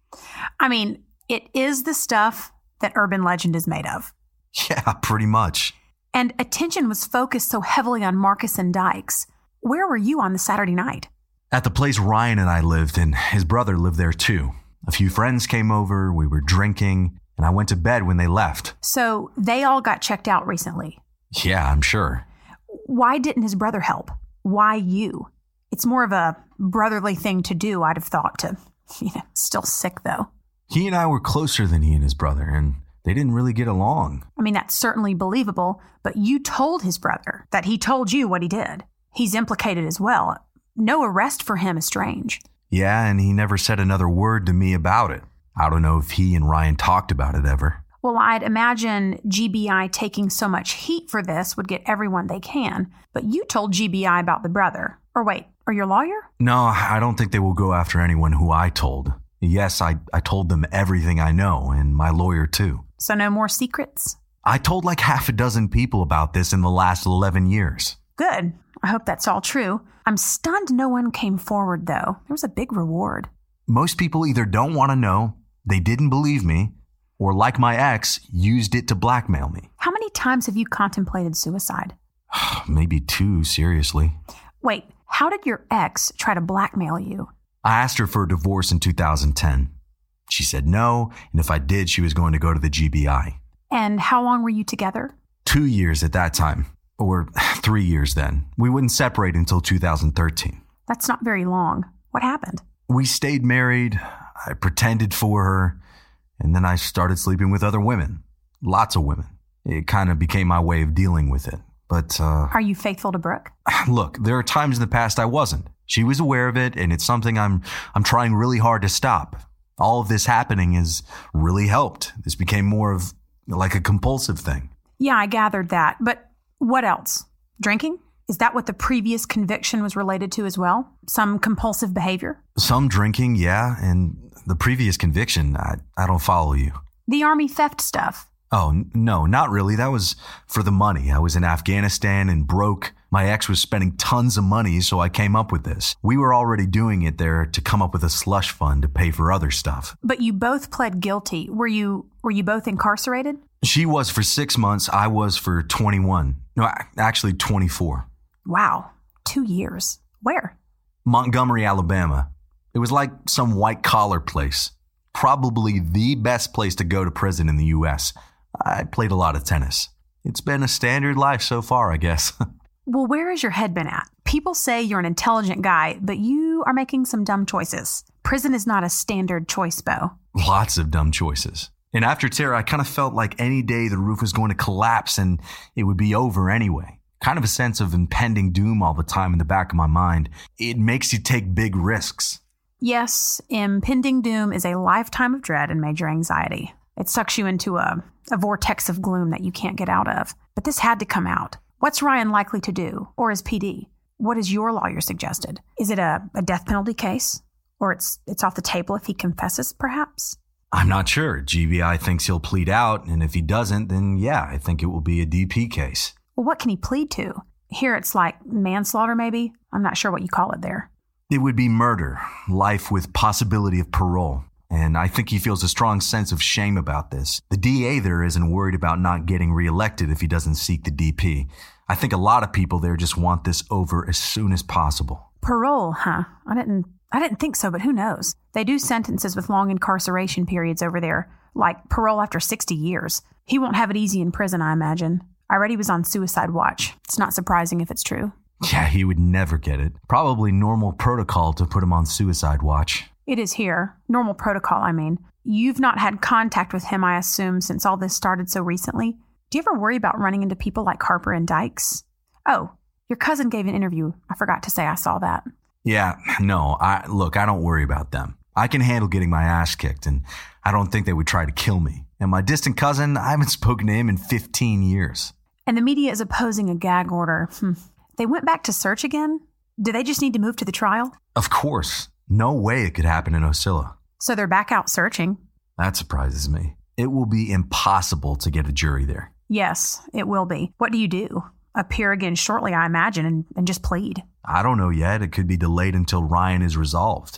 I mean, it is the stuff that urban legend is made of. Yeah, pretty much. And attention was focused so heavily on Marcus and Dykes. Where were you on the Saturday night? At the place Ryan and I lived, and his brother lived there too. A few friends came over, we were drinking, and I went to bed when they left. So they all got checked out recently. Yeah, I'm sure. Why didn't his brother help? Why you? It's more of a brotherly thing to do, I'd have thought, to, you know, still sick though. He and I were closer than he and his brother, and they didn't really get along. I mean, that's certainly believable, but you told his brother that he told you what he did. He's implicated as well. No arrest for him is strange. Yeah, and he never said another word to me about it. I don't know if he and Ryan talked about it ever. Well, I'd imagine G B I taking so much heat for this would get everyone they can, but you told G B I about the brother. Or wait, are you a lawyer? No, I don't think they will go after anyone who I told. Yes, I, I told them everything I know, and my lawyer too. So no more secrets? I told like half a dozen people about this in the last eleven years. Good. I hope that's all true. I'm stunned no one came forward, though. There was a big reward. Most people either don't want to know, they didn't believe me, or like my ex, used it to blackmail me. How many times have you contemplated suicide? Maybe two, seriously. Wait, how did your ex try to blackmail you? I asked her for a divorce in two thousand ten. She said no, and if I did, she was going to go to the G B I. And how long were you together? Two years at that time. Or three years then. We wouldn't separate until two thousand thirteen. That's not very long. What happened? We stayed married. I pretended for her. And then I started sleeping with other women. Lots of women. It kind of became my way of dealing with it. But, uh... Are you faithful to Brooke? Look, there are times in the past I wasn't. She was aware of it, and it's something I'm I'm trying really hard to stop. All of this happening has really helped. This became more of like a compulsive thing. Yeah, I gathered that. But what else? Drinking? Is that what the previous conviction was related to as well? Some compulsive behavior? Some drinking, yeah. And the previous conviction, I, I don't follow you. The army theft stuff. Oh, n- no, not really. That was for the money. I was in Afghanistan and broke. My ex was spending tons of money, so I came up with this. We were already doing it there to come up with a slush fund to pay for other stuff. But you both pled guilty. Were you were you both incarcerated? She was for six months. I was for twenty-one. No, actually twenty-four. Wow. Two years. Where? Montgomery, Alabama. It was like some white-collar place. Probably the best place to go to prison in the U S. I played a lot of tennis. It's been a standard life so far, I guess. Well, where has your head been at? People say you're an intelligent guy, but you are making some dumb choices. Prison is not a standard choice, Bo. Lots of dumb choices. And after Tara, I kind of felt like any day the roof was going to collapse and it would be over anyway. Kind of a sense of impending doom all the time in the back of my mind. It makes you take big risks. Yes, impending doom is a lifetime of dread and major anxiety. It sucks you into a, a vortex of gloom that you can't get out of. But this had to come out. What's Ryan likely to do? Or his P D? What has your lawyer suggested? Is it a, a death penalty case? Or it's it's off the table if he confesses, perhaps? I'm not sure. G B I thinks he'll plead out, and if he doesn't, then yeah, I think it will be a D P case. Well, what can he plead to? Here it's like manslaughter, maybe? I'm not sure what you call it there. It would be murder, life with possibility of parole. And I think he feels a strong sense of shame about this. The D A there isn't worried about not getting reelected if he doesn't seek the D P. I think a lot of people there just want this over as soon as possible. Parole, huh? I didn't I didn't think so, but who knows? They do sentences with long incarceration periods over there, like parole after sixty years. He won't have it easy in prison, I imagine. I read he was on suicide watch. It's not surprising if it's true. Yeah, he would never get it. Probably normal protocol to put him on suicide watch. It is here. Normal protocol, I mean. You've not had contact with him, I assume, since all this started so recently. Do you ever worry about running into people like Harper and Dykes? Oh, your cousin gave an interview. I forgot to say I saw that. Yeah, no, I look, I don't worry about them. I can handle getting my ass kicked, and I don't think they would try to kill me. And my distant cousin, I haven't spoken to him in fifteen years. And the media is opposing a gag order. Hmm. They went back to search again? Do they just need to move to the trial? Of course. No way it could happen in Ocilla. So they're back out searching? That surprises me. It will be impossible to get a jury there. Yes, it will be. What do you do? Appear again shortly, I imagine, and, and just plead? I don't know yet. It could be delayed until Ryan is resolved.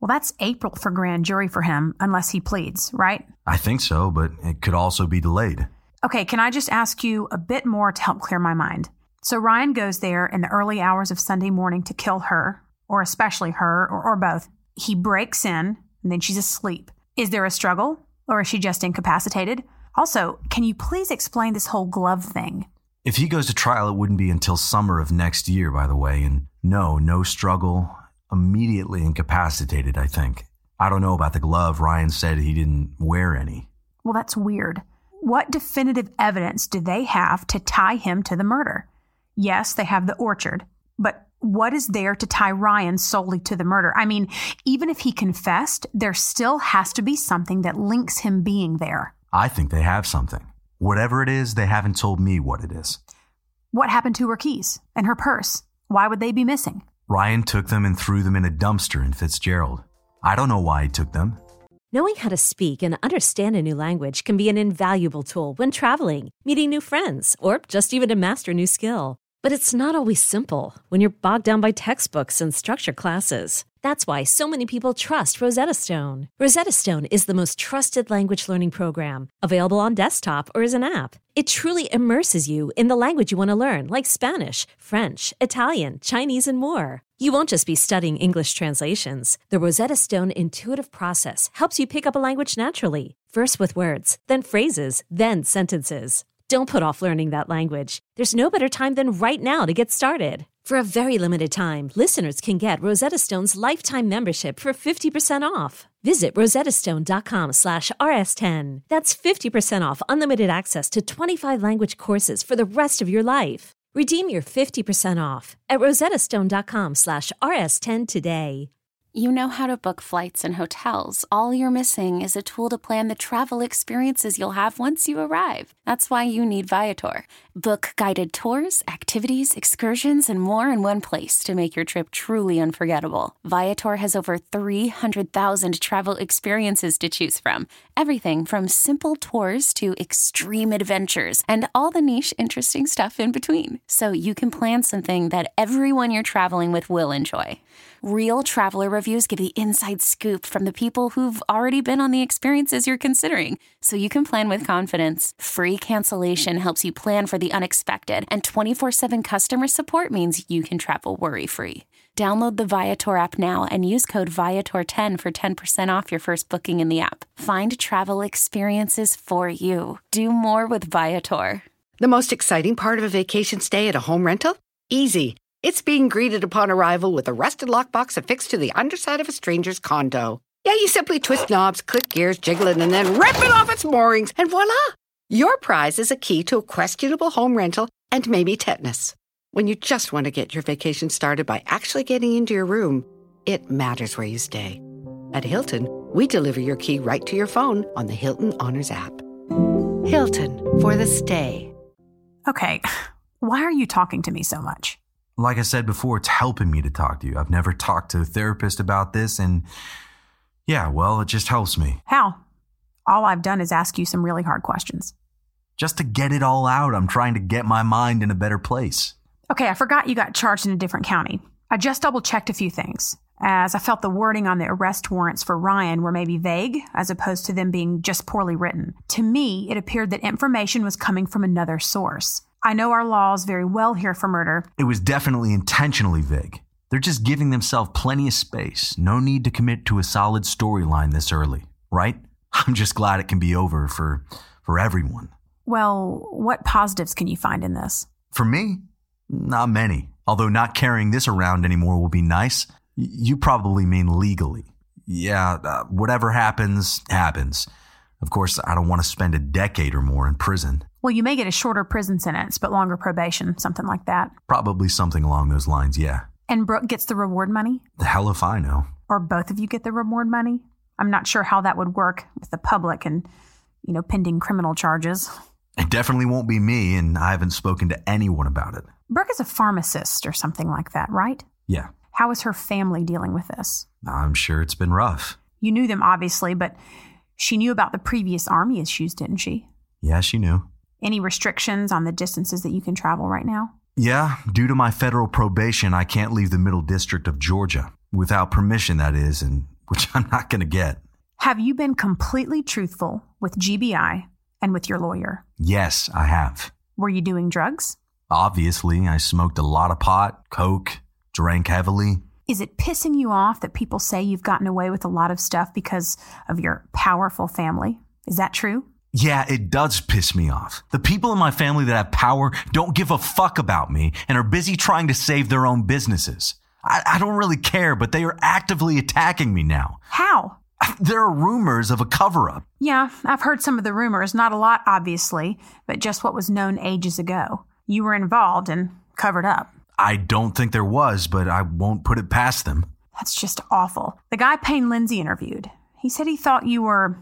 Well, that's April for grand jury for him, unless he pleads, right? I think so, but it could also be delayed. Okay, can I just ask you a bit more to help clear my mind? So Ryan goes there in the early hours of Sunday morning to kill her, or especially her, or, or both. He breaks in, and then she's asleep. Is there a struggle, or is she just incapacitated? Also, can you please explain this whole glove thing? If he goes to trial, it wouldn't be until summer of next year, by the way. And no, no struggle. Immediately incapacitated, I think. I don't know about the glove. Ryan said he didn't wear any. Well, that's weird. What definitive evidence do they have to tie him to the murder? Yes, they have the orchard, but what is there to tie Ryan solely to the murder? I mean, even if he confessed, there still has to be something that links him being there. I think they have something. Whatever it is, they haven't told me what it is. What happened to her keys and her purse? Why would they be missing? Ryan took them and threw them in a dumpster in Fitzgerald. I don't know why he took them. Knowing how to speak and understand a new language can be an invaluable tool when traveling, meeting new friends, or just even to master a new skill. But it's not always simple when you're bogged down by textbooks and structured classes. That's why so many people trust Rosetta Stone. Rosetta Stone is the most trusted language learning program, available on desktop or as an app. It truly immerses you in the language you want to learn, like Spanish, French, Italian, Chinese, and more. You won't just be studying English translations. The Rosetta Stone intuitive process helps you pick up a language naturally, first with words, then phrases, then sentences. Don't put off learning that language. There's no better time than right now to get started. For a very limited time, listeners can get Rosetta Stone's lifetime membership for fifty percent off. Visit rosettastone.com slash rs10. That's fifty percent off unlimited access to twenty-five language courses for the rest of your life. Redeem your fifty percent off at rosettastone.com slash rs10 today. You know how to book flights and hotels. All you're missing is a tool to plan the travel experiences you'll have once you arrive. That's why you need Viator. Book guided tours, activities, excursions, and more in one place to make your trip truly unforgettable. Viator has over three hundred thousand travel experiences to choose from. Everything from simple tours to extreme adventures and all the niche, interesting stuff in between. So you can plan something that everyone you're traveling with will enjoy. Real traveler reviews give the inside scoop from the people who've already been on the experiences you're considering, so you can plan with confidence. Free cancellation helps you plan for the unexpected, and twenty-four seven customer support means you can travel worry-free. Download the Viator app now and use code Viator ten for ten percent off your first booking in the app. Find travel experiences for you. Do more with Viator. The most exciting part of a vacation stay at a home rental? Easy. It's being greeted upon arrival with a rusted lockbox affixed to the underside of a stranger's condo. Yeah, you simply twist knobs, click gears, jiggle it, and then rip it off its moorings, and voila! Your prize is a key to a questionable home rental and maybe tetanus. When you just want to get your vacation started by actually getting into your room, it matters where you stay. At Hilton, we deliver your key right to your phone on the Hilton Honors app. Hilton, for the stay. Okay, why are you talking to me so much? Like I said before, it's helping me to talk to you. I've never talked to a therapist about this, and yeah, well, it just helps me. How? All I've done is ask you some really hard questions. Just to get it all out, I'm trying to get my mind in a better place. Okay, I forgot you got charged in a different county. I just double-checked a few things, as I felt the wording on the arrest warrants for Ryan were maybe vague, as opposed to them being just poorly written. To me, it appeared that information was coming from another source. I know our laws very well here for murder. It was definitely intentionally vague. They're just giving themselves plenty of space. No need to commit to a solid storyline this early, right? I'm just glad it can be over for, for everyone. Well, what positives can you find in this? For me, not many. Although not carrying this around anymore will be nice. Y- you probably mean legally. Yeah, uh, whatever happens, happens. Of course, I don't want to spend a decade or more in prison. Well, you may get a shorter prison sentence, but longer probation, something like that. Probably something along those lines, yeah. And Brooke gets the reward money? The hell if I know. Or both of you get the reward money? I'm not sure how that would work with the public and, you know, pending criminal charges. It definitely won't be me, and I haven't spoken to anyone about it. Brooke is a pharmacist or something like that, right? Yeah. How is her family dealing with this? I'm sure it's been rough. You knew them, obviously, but she knew about the previous Army issues, didn't she? Yeah, she knew. Any restrictions on the distances that you can travel right now? Yeah, due to my federal probation, I can't leave the Middle District of Georgia. Without permission, that is, and which I'm not going to get. Have you been completely truthful with G B I and with your lawyer? Yes, I have. Were you doing drugs? Obviously, I smoked a lot of pot, coke, drank heavily. Is it pissing you off that people say you've gotten away with a lot of stuff because of your powerful family? Is that true? Yeah, it does piss me off. The people in my family that have power don't give a fuck about me and are busy trying to save their own businesses. I, I don't really care, but they are actively attacking me now. How? There are rumors of a cover-up. Yeah, I've heard some of the rumors. Not a lot, obviously, but just what was known ages ago. You were involved and covered up. I don't think there was, but I won't put it past them. That's just awful. The guy Payne Lindsay interviewed, he said he thought you were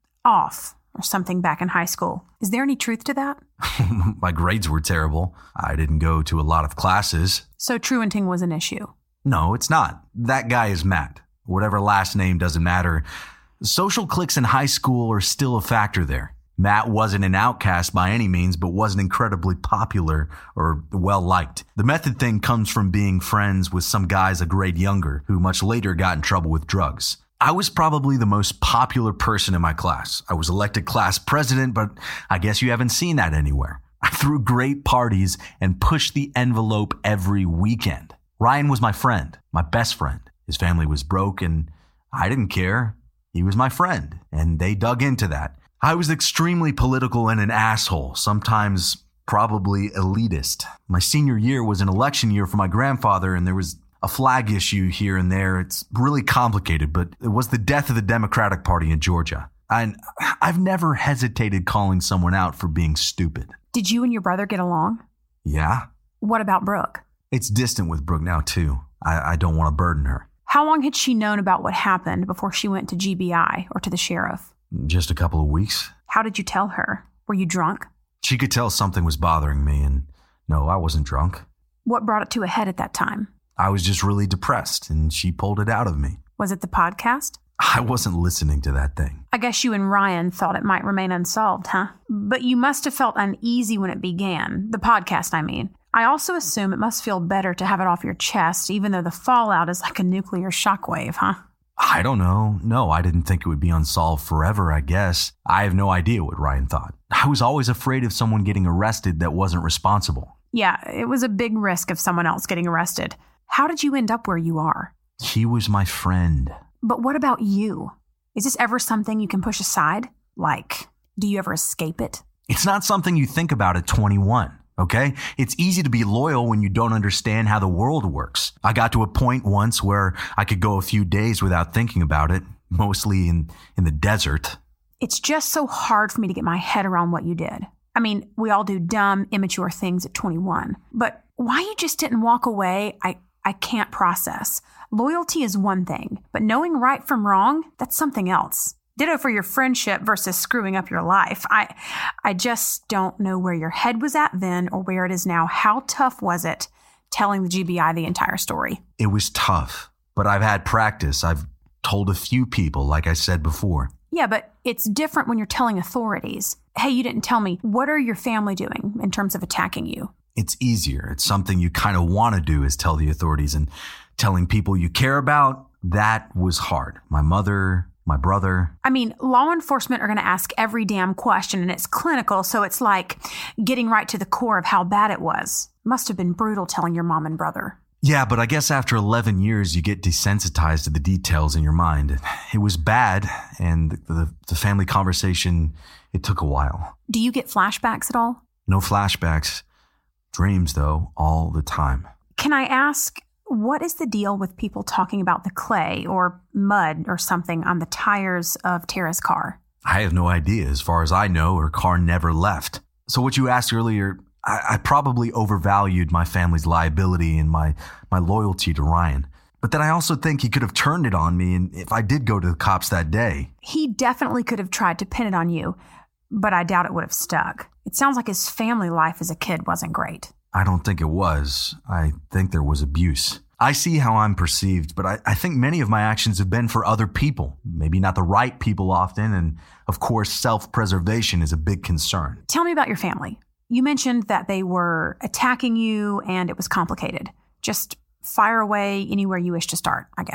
off or something back in high school. Is there any truth to that? My grades were terrible. I didn't go to a lot of classes. So truanting was an issue? No, it's not. That guy is Matt. Whatever last name doesn't matter. Social cliques in high school are still a factor there. Matt wasn't an outcast by any means, but wasn't incredibly popular or well-liked. The method thing comes from being friends with some guys a grade younger who much later got in trouble with drugs. I was probably the most popular person in my class. I was elected class president, but I guess you haven't seen that anywhere. I threw great parties and pushed the envelope every weekend. Ryan was my friend, my best friend. His family was broke and I didn't care. He was my friend, and they dug into that. I was extremely political and an asshole, sometimes probably elitist. My senior year was an election year for my grandfather, and there was a flag issue here and there. It's really complicated, but it was the death of the Democratic Party in Georgia. And I've never hesitated calling someone out for being stupid. Did you and your brother get along? Yeah. What about Brooke? It's distant with Brooke now, too. I, I don't want to burden her. How long had she known about what happened before she went to G B I or to the sheriff? Just a couple of weeks. How did you tell her? Were you drunk? She could tell something was bothering me, and no, I wasn't drunk. What brought it to a head at that time? I was just really depressed, and she pulled it out of me. Was it the podcast? I wasn't listening to that thing. I guess you and Ryan thought it might remain unsolved, huh? But you must have felt uneasy when it began. The podcast, I mean. I also assume it must feel better to have it off your chest, even though the fallout is like a nuclear shockwave, huh? I don't know. No, I didn't think it would be unsolved forever, I guess. I have no idea what Ryan thought. I was always afraid of someone getting arrested that wasn't responsible. Yeah, it was a big risk of someone else getting arrested. How did you end up where you are? He was my friend. But what about you? Is this ever something you can push aside? Like, do you ever escape it? It's not something you think about at twenty-one. Okay? It's easy to be loyal when you don't understand how the world works. I got to a point once where I could go a few days without thinking about it, mostly in, in the desert. It's just so hard for me to get my head around what you did. I mean, we all do dumb, immature things at twenty-one. But why you just didn't walk away, I, I can't process. Loyalty is one thing, but knowing right from wrong, that's something else. Ditto for your friendship versus screwing up your life. I I just don't know where your head was at then or where it is now. How tough was it telling the G B I the entire story? It was tough, but I've had practice. I've told a few people, like I said before. Yeah, but it's different when you're telling authorities. Hey, you didn't tell me. What are your family doing in terms of attacking you? It's easier. It's something you kind of want to do is tell the authorities, and telling people you care about, that was hard. My mother, my brother. I mean, law enforcement are going to ask every damn question, and it's clinical, so it's like getting right to the core of how bad it was. Must have been brutal telling your mom and brother. Yeah, but I guess after eleven years, you get desensitized to the details in your mind. It was bad, and the, the, the family conversation, it took a while. Do you get flashbacks at all? No flashbacks. Dreams, though, all the time. Can I ask, what is the deal with people talking about the clay or mud or something on the tires of Tara's car? I have no idea. As far as I know, her car never left. So what you asked earlier, I, I probably overvalued my family's liability and my, my loyalty to Ryan. But then I also think he could have turned it on me, and if I did go to the cops that day. He definitely could have tried to pin it on you, but I doubt it would have stuck. It sounds like his family life as a kid wasn't great. I don't think it was. I think there was abuse. I see how I'm perceived, but I, I think many of my actions have been for other people. Maybe not the right people often, and of course, self-preservation is a big concern. Tell me about your family. You mentioned that they were attacking you and it was complicated. Just fire away anywhere you wish to start, I guess.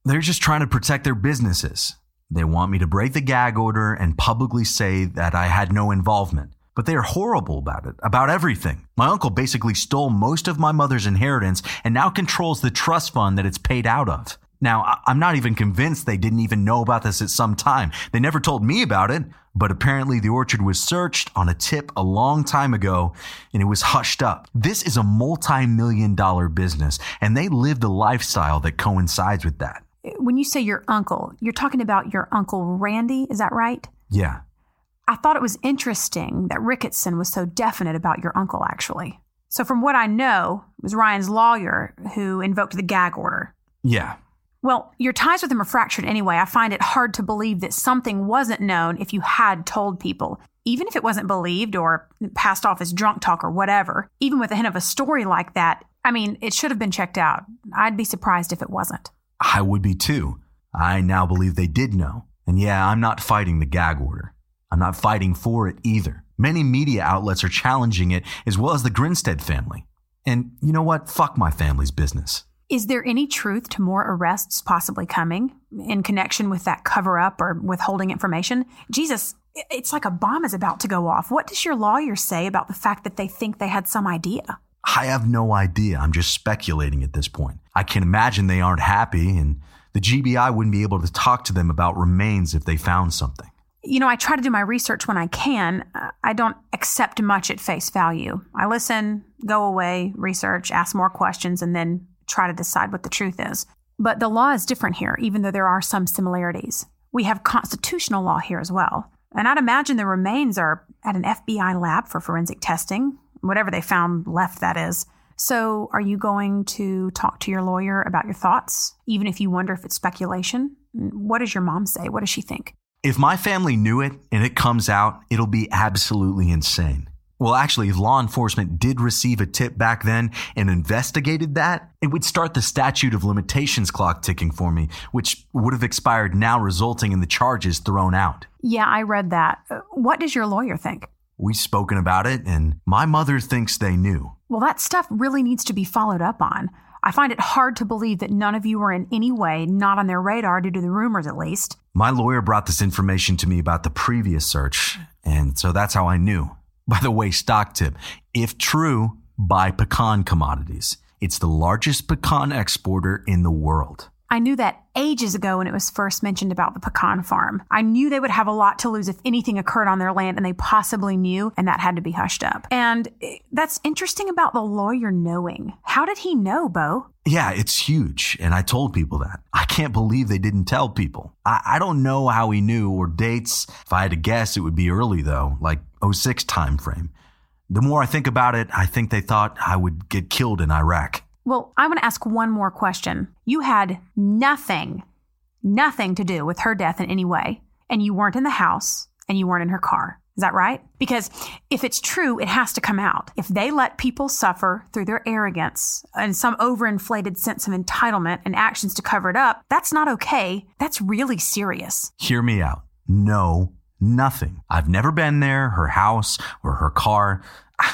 They're just trying to protect their businesses. They want me to break the gag order and publicly say that I had no involvement. But they are horrible about it, about everything. My uncle basically stole most of my mother's inheritance and now controls the trust fund that it's paid out of. Now, I'm not even convinced they didn't even know about this at some time. They never told me about it, but apparently the orchard was searched on a tip a long time ago and it was hushed up. This is a multi-million dollar business and they lived a lifestyle that coincides with that. When you say your uncle, you're talking about your Uncle Randy, is that right? Yeah. I thought it was interesting that Ricketson was so definite about your uncle, actually. So from what I know, it was Ryan's lawyer who invoked the gag order. Yeah. Well, your ties with him are fractured anyway. I find it hard to believe that something wasn't known if you had told people. Even if it wasn't believed or passed off as drunk talk or whatever, even with a hint of a story like that, I mean, it should have been checked out. I'd be surprised if it wasn't. I would be too. I now believe they did know. And yeah, I'm not fighting the gag order. I'm not fighting for it either. Many media outlets are challenging it, as well as the Grinstead family. And you know what? Fuck my family's business. Is there any truth to more arrests possibly coming in connection with that cover-up or withholding information? Jesus, it's like a bomb is about to go off. What does your lawyer say about the fact that they think they had some idea? I have no idea. I'm just speculating at this point. I can imagine they aren't happy, and the G B I wouldn't be able to talk to them about remains if they found something. You know, I try to do my research when I can. I don't accept much at face value. I listen, go away, research, ask more questions, and then try to decide what the truth is. But the law is different here, even though there are some similarities. We have constitutional law here as well. And I'd imagine the remains are at an F B I lab for forensic testing, whatever they found left, that is. So are you going to talk to your lawyer about your thoughts, even if you wonder if it's speculation? What does your mom say? What does she think? If my family knew it and it comes out, it'll be absolutely insane. Well, actually, if law enforcement did receive a tip back then and investigated that, it would start the statute of limitations clock ticking for me, which would have expired now, resulting in the charges thrown out. Yeah, I read that. What does your lawyer think? We've spoken about it, and my mother thinks they knew. Well, that stuff really needs to be followed up on. I find it hard to believe that none of you were in any way not on their radar due to the rumors, at least. My lawyer brought this information to me about the previous search, and so that's how I knew. By the way, stock tip, if true, buy pecan commodities. It's the largest pecan exporter in the world. I knew that ages ago when it was first mentioned about the pecan farm. I knew they would have a lot to lose if anything occurred on their land, and they possibly knew, and that had to be hushed up. And that's interesting about the lawyer knowing. How did he know, Bo? Yeah, it's huge, and I told people that. I can't believe they didn't tell people. I, I don't know how he knew or dates. If I had to guess, it would be early, though, like oh six time frame. The more I think about it, I think they thought I would get killed in Iraq. Well, I want to ask one more question. You had nothing, nothing to do with her death in any way, and you weren't in the house, and you weren't in her car. Is that right? Because if it's true, it has to come out. If they let people suffer through their arrogance and some overinflated sense of entitlement and actions to cover it up, that's not okay. That's really serious. Hear me out. No, nothing. I've never been there, her house, or her car.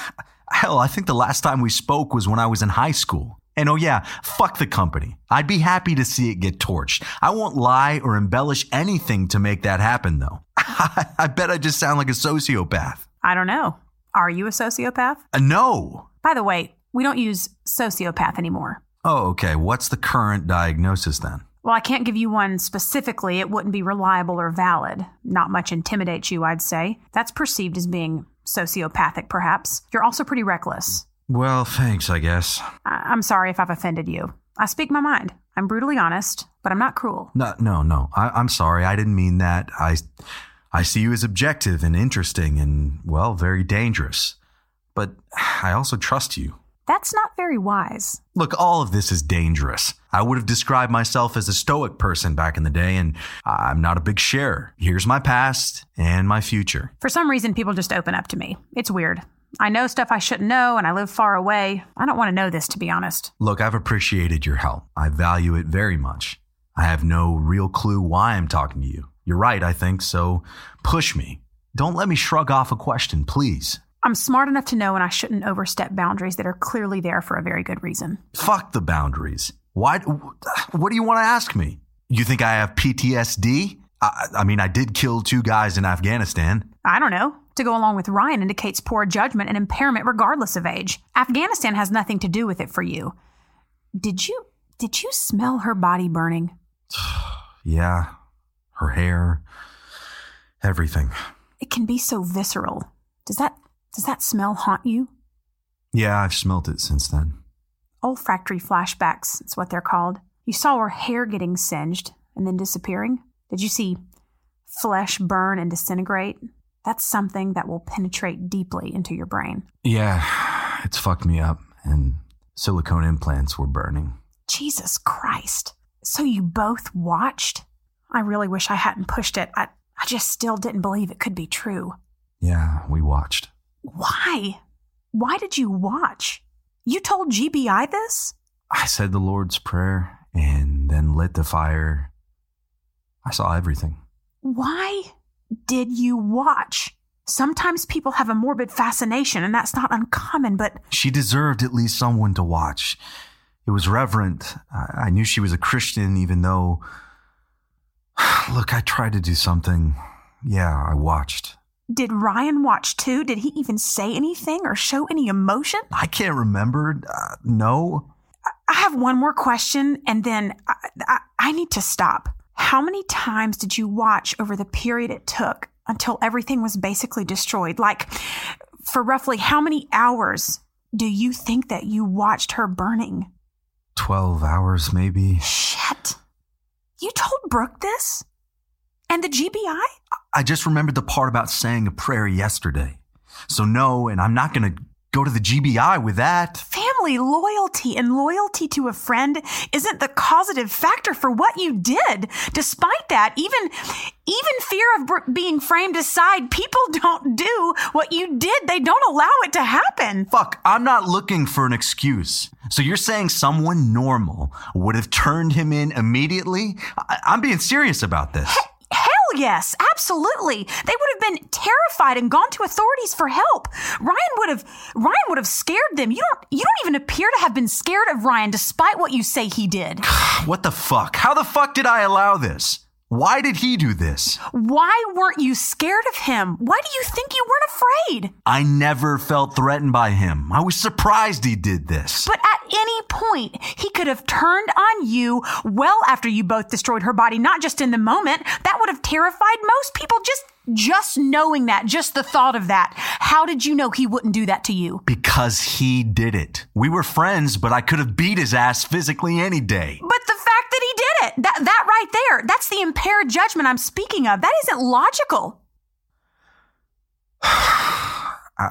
Hell, I think the last time we spoke was when I was in high school. And oh yeah, fuck the company. I'd be happy to see it get torched. I won't lie or embellish anything to make that happen, though. I bet I just sound like a sociopath. I don't know. Are you a sociopath? Uh, no. By the way, we don't use sociopath anymore. Oh, okay. What's the current diagnosis then? Well, I can't give you one specifically. It wouldn't be reliable or valid. Not much intimidates you, I'd say. That's perceived as being sociopathic, perhaps. You're also pretty reckless. Well, thanks, I guess. I- I'm sorry if I've offended you. I speak my mind. I'm brutally honest, but I'm not cruel. No, no, no. I- I'm sorry. I didn't mean that. I, I see you as objective and interesting and, well, very dangerous. But I also trust you. That's not very wise. Look, all of this is dangerous. I would have described myself as a stoic person back in the day, and I'm not a big sharer. Here's my past and my future. For some reason, people just open up to me. It's weird. I know stuff I shouldn't know, and I live far away. I don't want to know this, to be honest. Look, I've appreciated your help. I value it very much. I have no real clue why I'm talking to you. You're right, I think, so push me. Don't let me shrug off a question, please. I'm smart enough to know when I shouldn't overstep boundaries that are clearly there for a very good reason. Fuck the boundaries. Why? What do you want to ask me? You think I have P T S D? I, I mean, I did kill two guys in Afghanistan. I don't know. To go along with Ryan indicates poor judgment and impairment regardless of age. Afghanistan has nothing to do with it for you. Did you, did you smell her body burning? Yeah. Her hair. Everything. It can be so visceral. Does that, does that smell haunt you? Yeah, I've smelt it since then. Olfactory flashbacks, it's what they're called. You saw her hair getting singed and then disappearing. Did you see flesh burn and disintegrate? That's something that will penetrate deeply into your brain. Yeah, it's fucked me up, and silicone implants were burning. Jesus Christ. So you both watched? I really wish I hadn't pushed it. I, I just still didn't believe it could be true. Yeah, we watched. Why? Why did you watch? You told G B I this? I said the Lord's Prayer and then lit the fire. I saw everything. Why did you watch? Sometimes people have a morbid fascination, and that's not uncommon, but... She deserved at least someone to watch. It was reverent. I, I knew she was a Christian, even though... Look, I tried to do something. Yeah, I watched. Did Ryan watch too? Did he even say anything or show any emotion? I can't remember. Uh, no. I have one more question, and then I, I, I need to stop. How many times did you watch over the period it took until everything was basically destroyed? Like, for roughly how many hours do you think that you watched her burning? Twelve hours, maybe. Shit. You told Brooke this? And the G B I? I just remembered the part about saying a prayer yesterday. So no, and I'm not going to go to the G B I with that. Family loyalty and loyalty to a friend isn't the causative factor for what you did. Despite that, even, even fear of br- being framed aside, people don't do what you did. They don't allow it to happen. Fuck, I'm not looking for an excuse. So you're saying someone normal would have turned him in immediately? I- I'm being serious about this. He- Hell yes, absolutely. They would have been terrified and gone to authorities for help. Ryan would have Ryan would have scared them. You don't you don't even appear to have been scared of Ryan despite what you say he did. What the fuck? How the fuck did I allow this? Why did he do this? Why weren't you scared of him? Why do you think you weren't afraid? I never felt threatened by him. I was surprised he did this. But at any point, he could have turned on you well after you both destroyed her body, not just in the moment. That would have terrified most people, just just knowing that, just the thought of that. How did you know he wouldn't do that to you? Because he did it. We were friends, but I could have beat his ass physically any day. But the fact that he did it, that, that right there, that's the impaired judgment I'm speaking of. That isn't logical. I,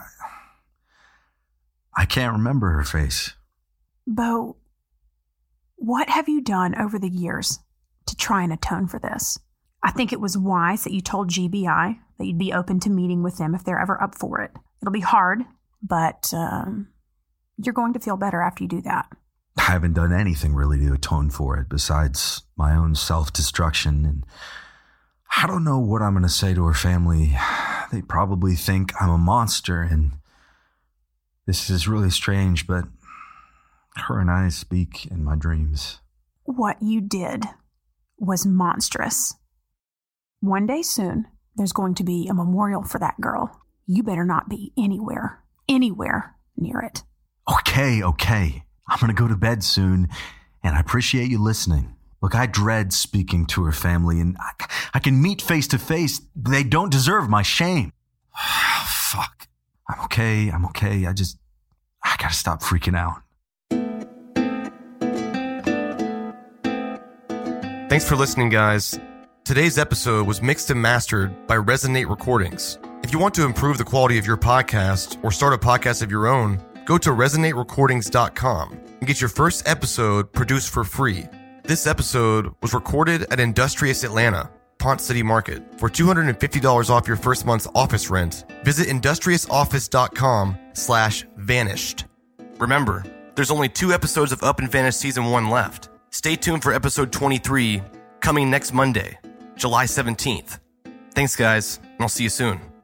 I can't remember her face. Bo, what have you done over the years to try and atone for this? I think it was wise that you told G B I that you'd be open to meeting with them if they're ever up for it. It'll be hard, but um, you're going to feel better after you do that. I haven't done anything really to atone for it besides my own self-destruction, and I don't know what I'm going to say to her family. They probably think I'm a monster, and this is really strange, but her and I speak in my dreams. What you did was monstrous. One day soon, there's going to be a memorial for that girl. You better not be anywhere, anywhere near it. Okay, okay. I'm going to go to bed soon, and I appreciate you listening. Look, I dread speaking to her family, and I, I can meet face to face. They don't deserve my shame. Fuck. I'm okay, I'm okay. I just, I gotta stop freaking out. Thanks for listening, guys. Today's episode was mixed and mastered by Resonate Recordings. If you want to improve the quality of your podcast or start a podcast of your own, go to resonate recordings dot com and get your first episode produced for free. This episode was recorded at Industrious Atlanta, Ponce City Market. For two hundred fifty dollars off your first month's office rent, visit industrious office dot com slash vanished. Remember, there's only two episodes of Up and Vanished Season one left. Stay tuned for episode twenty-three, coming next Monday, July seventeenth. Thanks, guys, and I'll see you soon.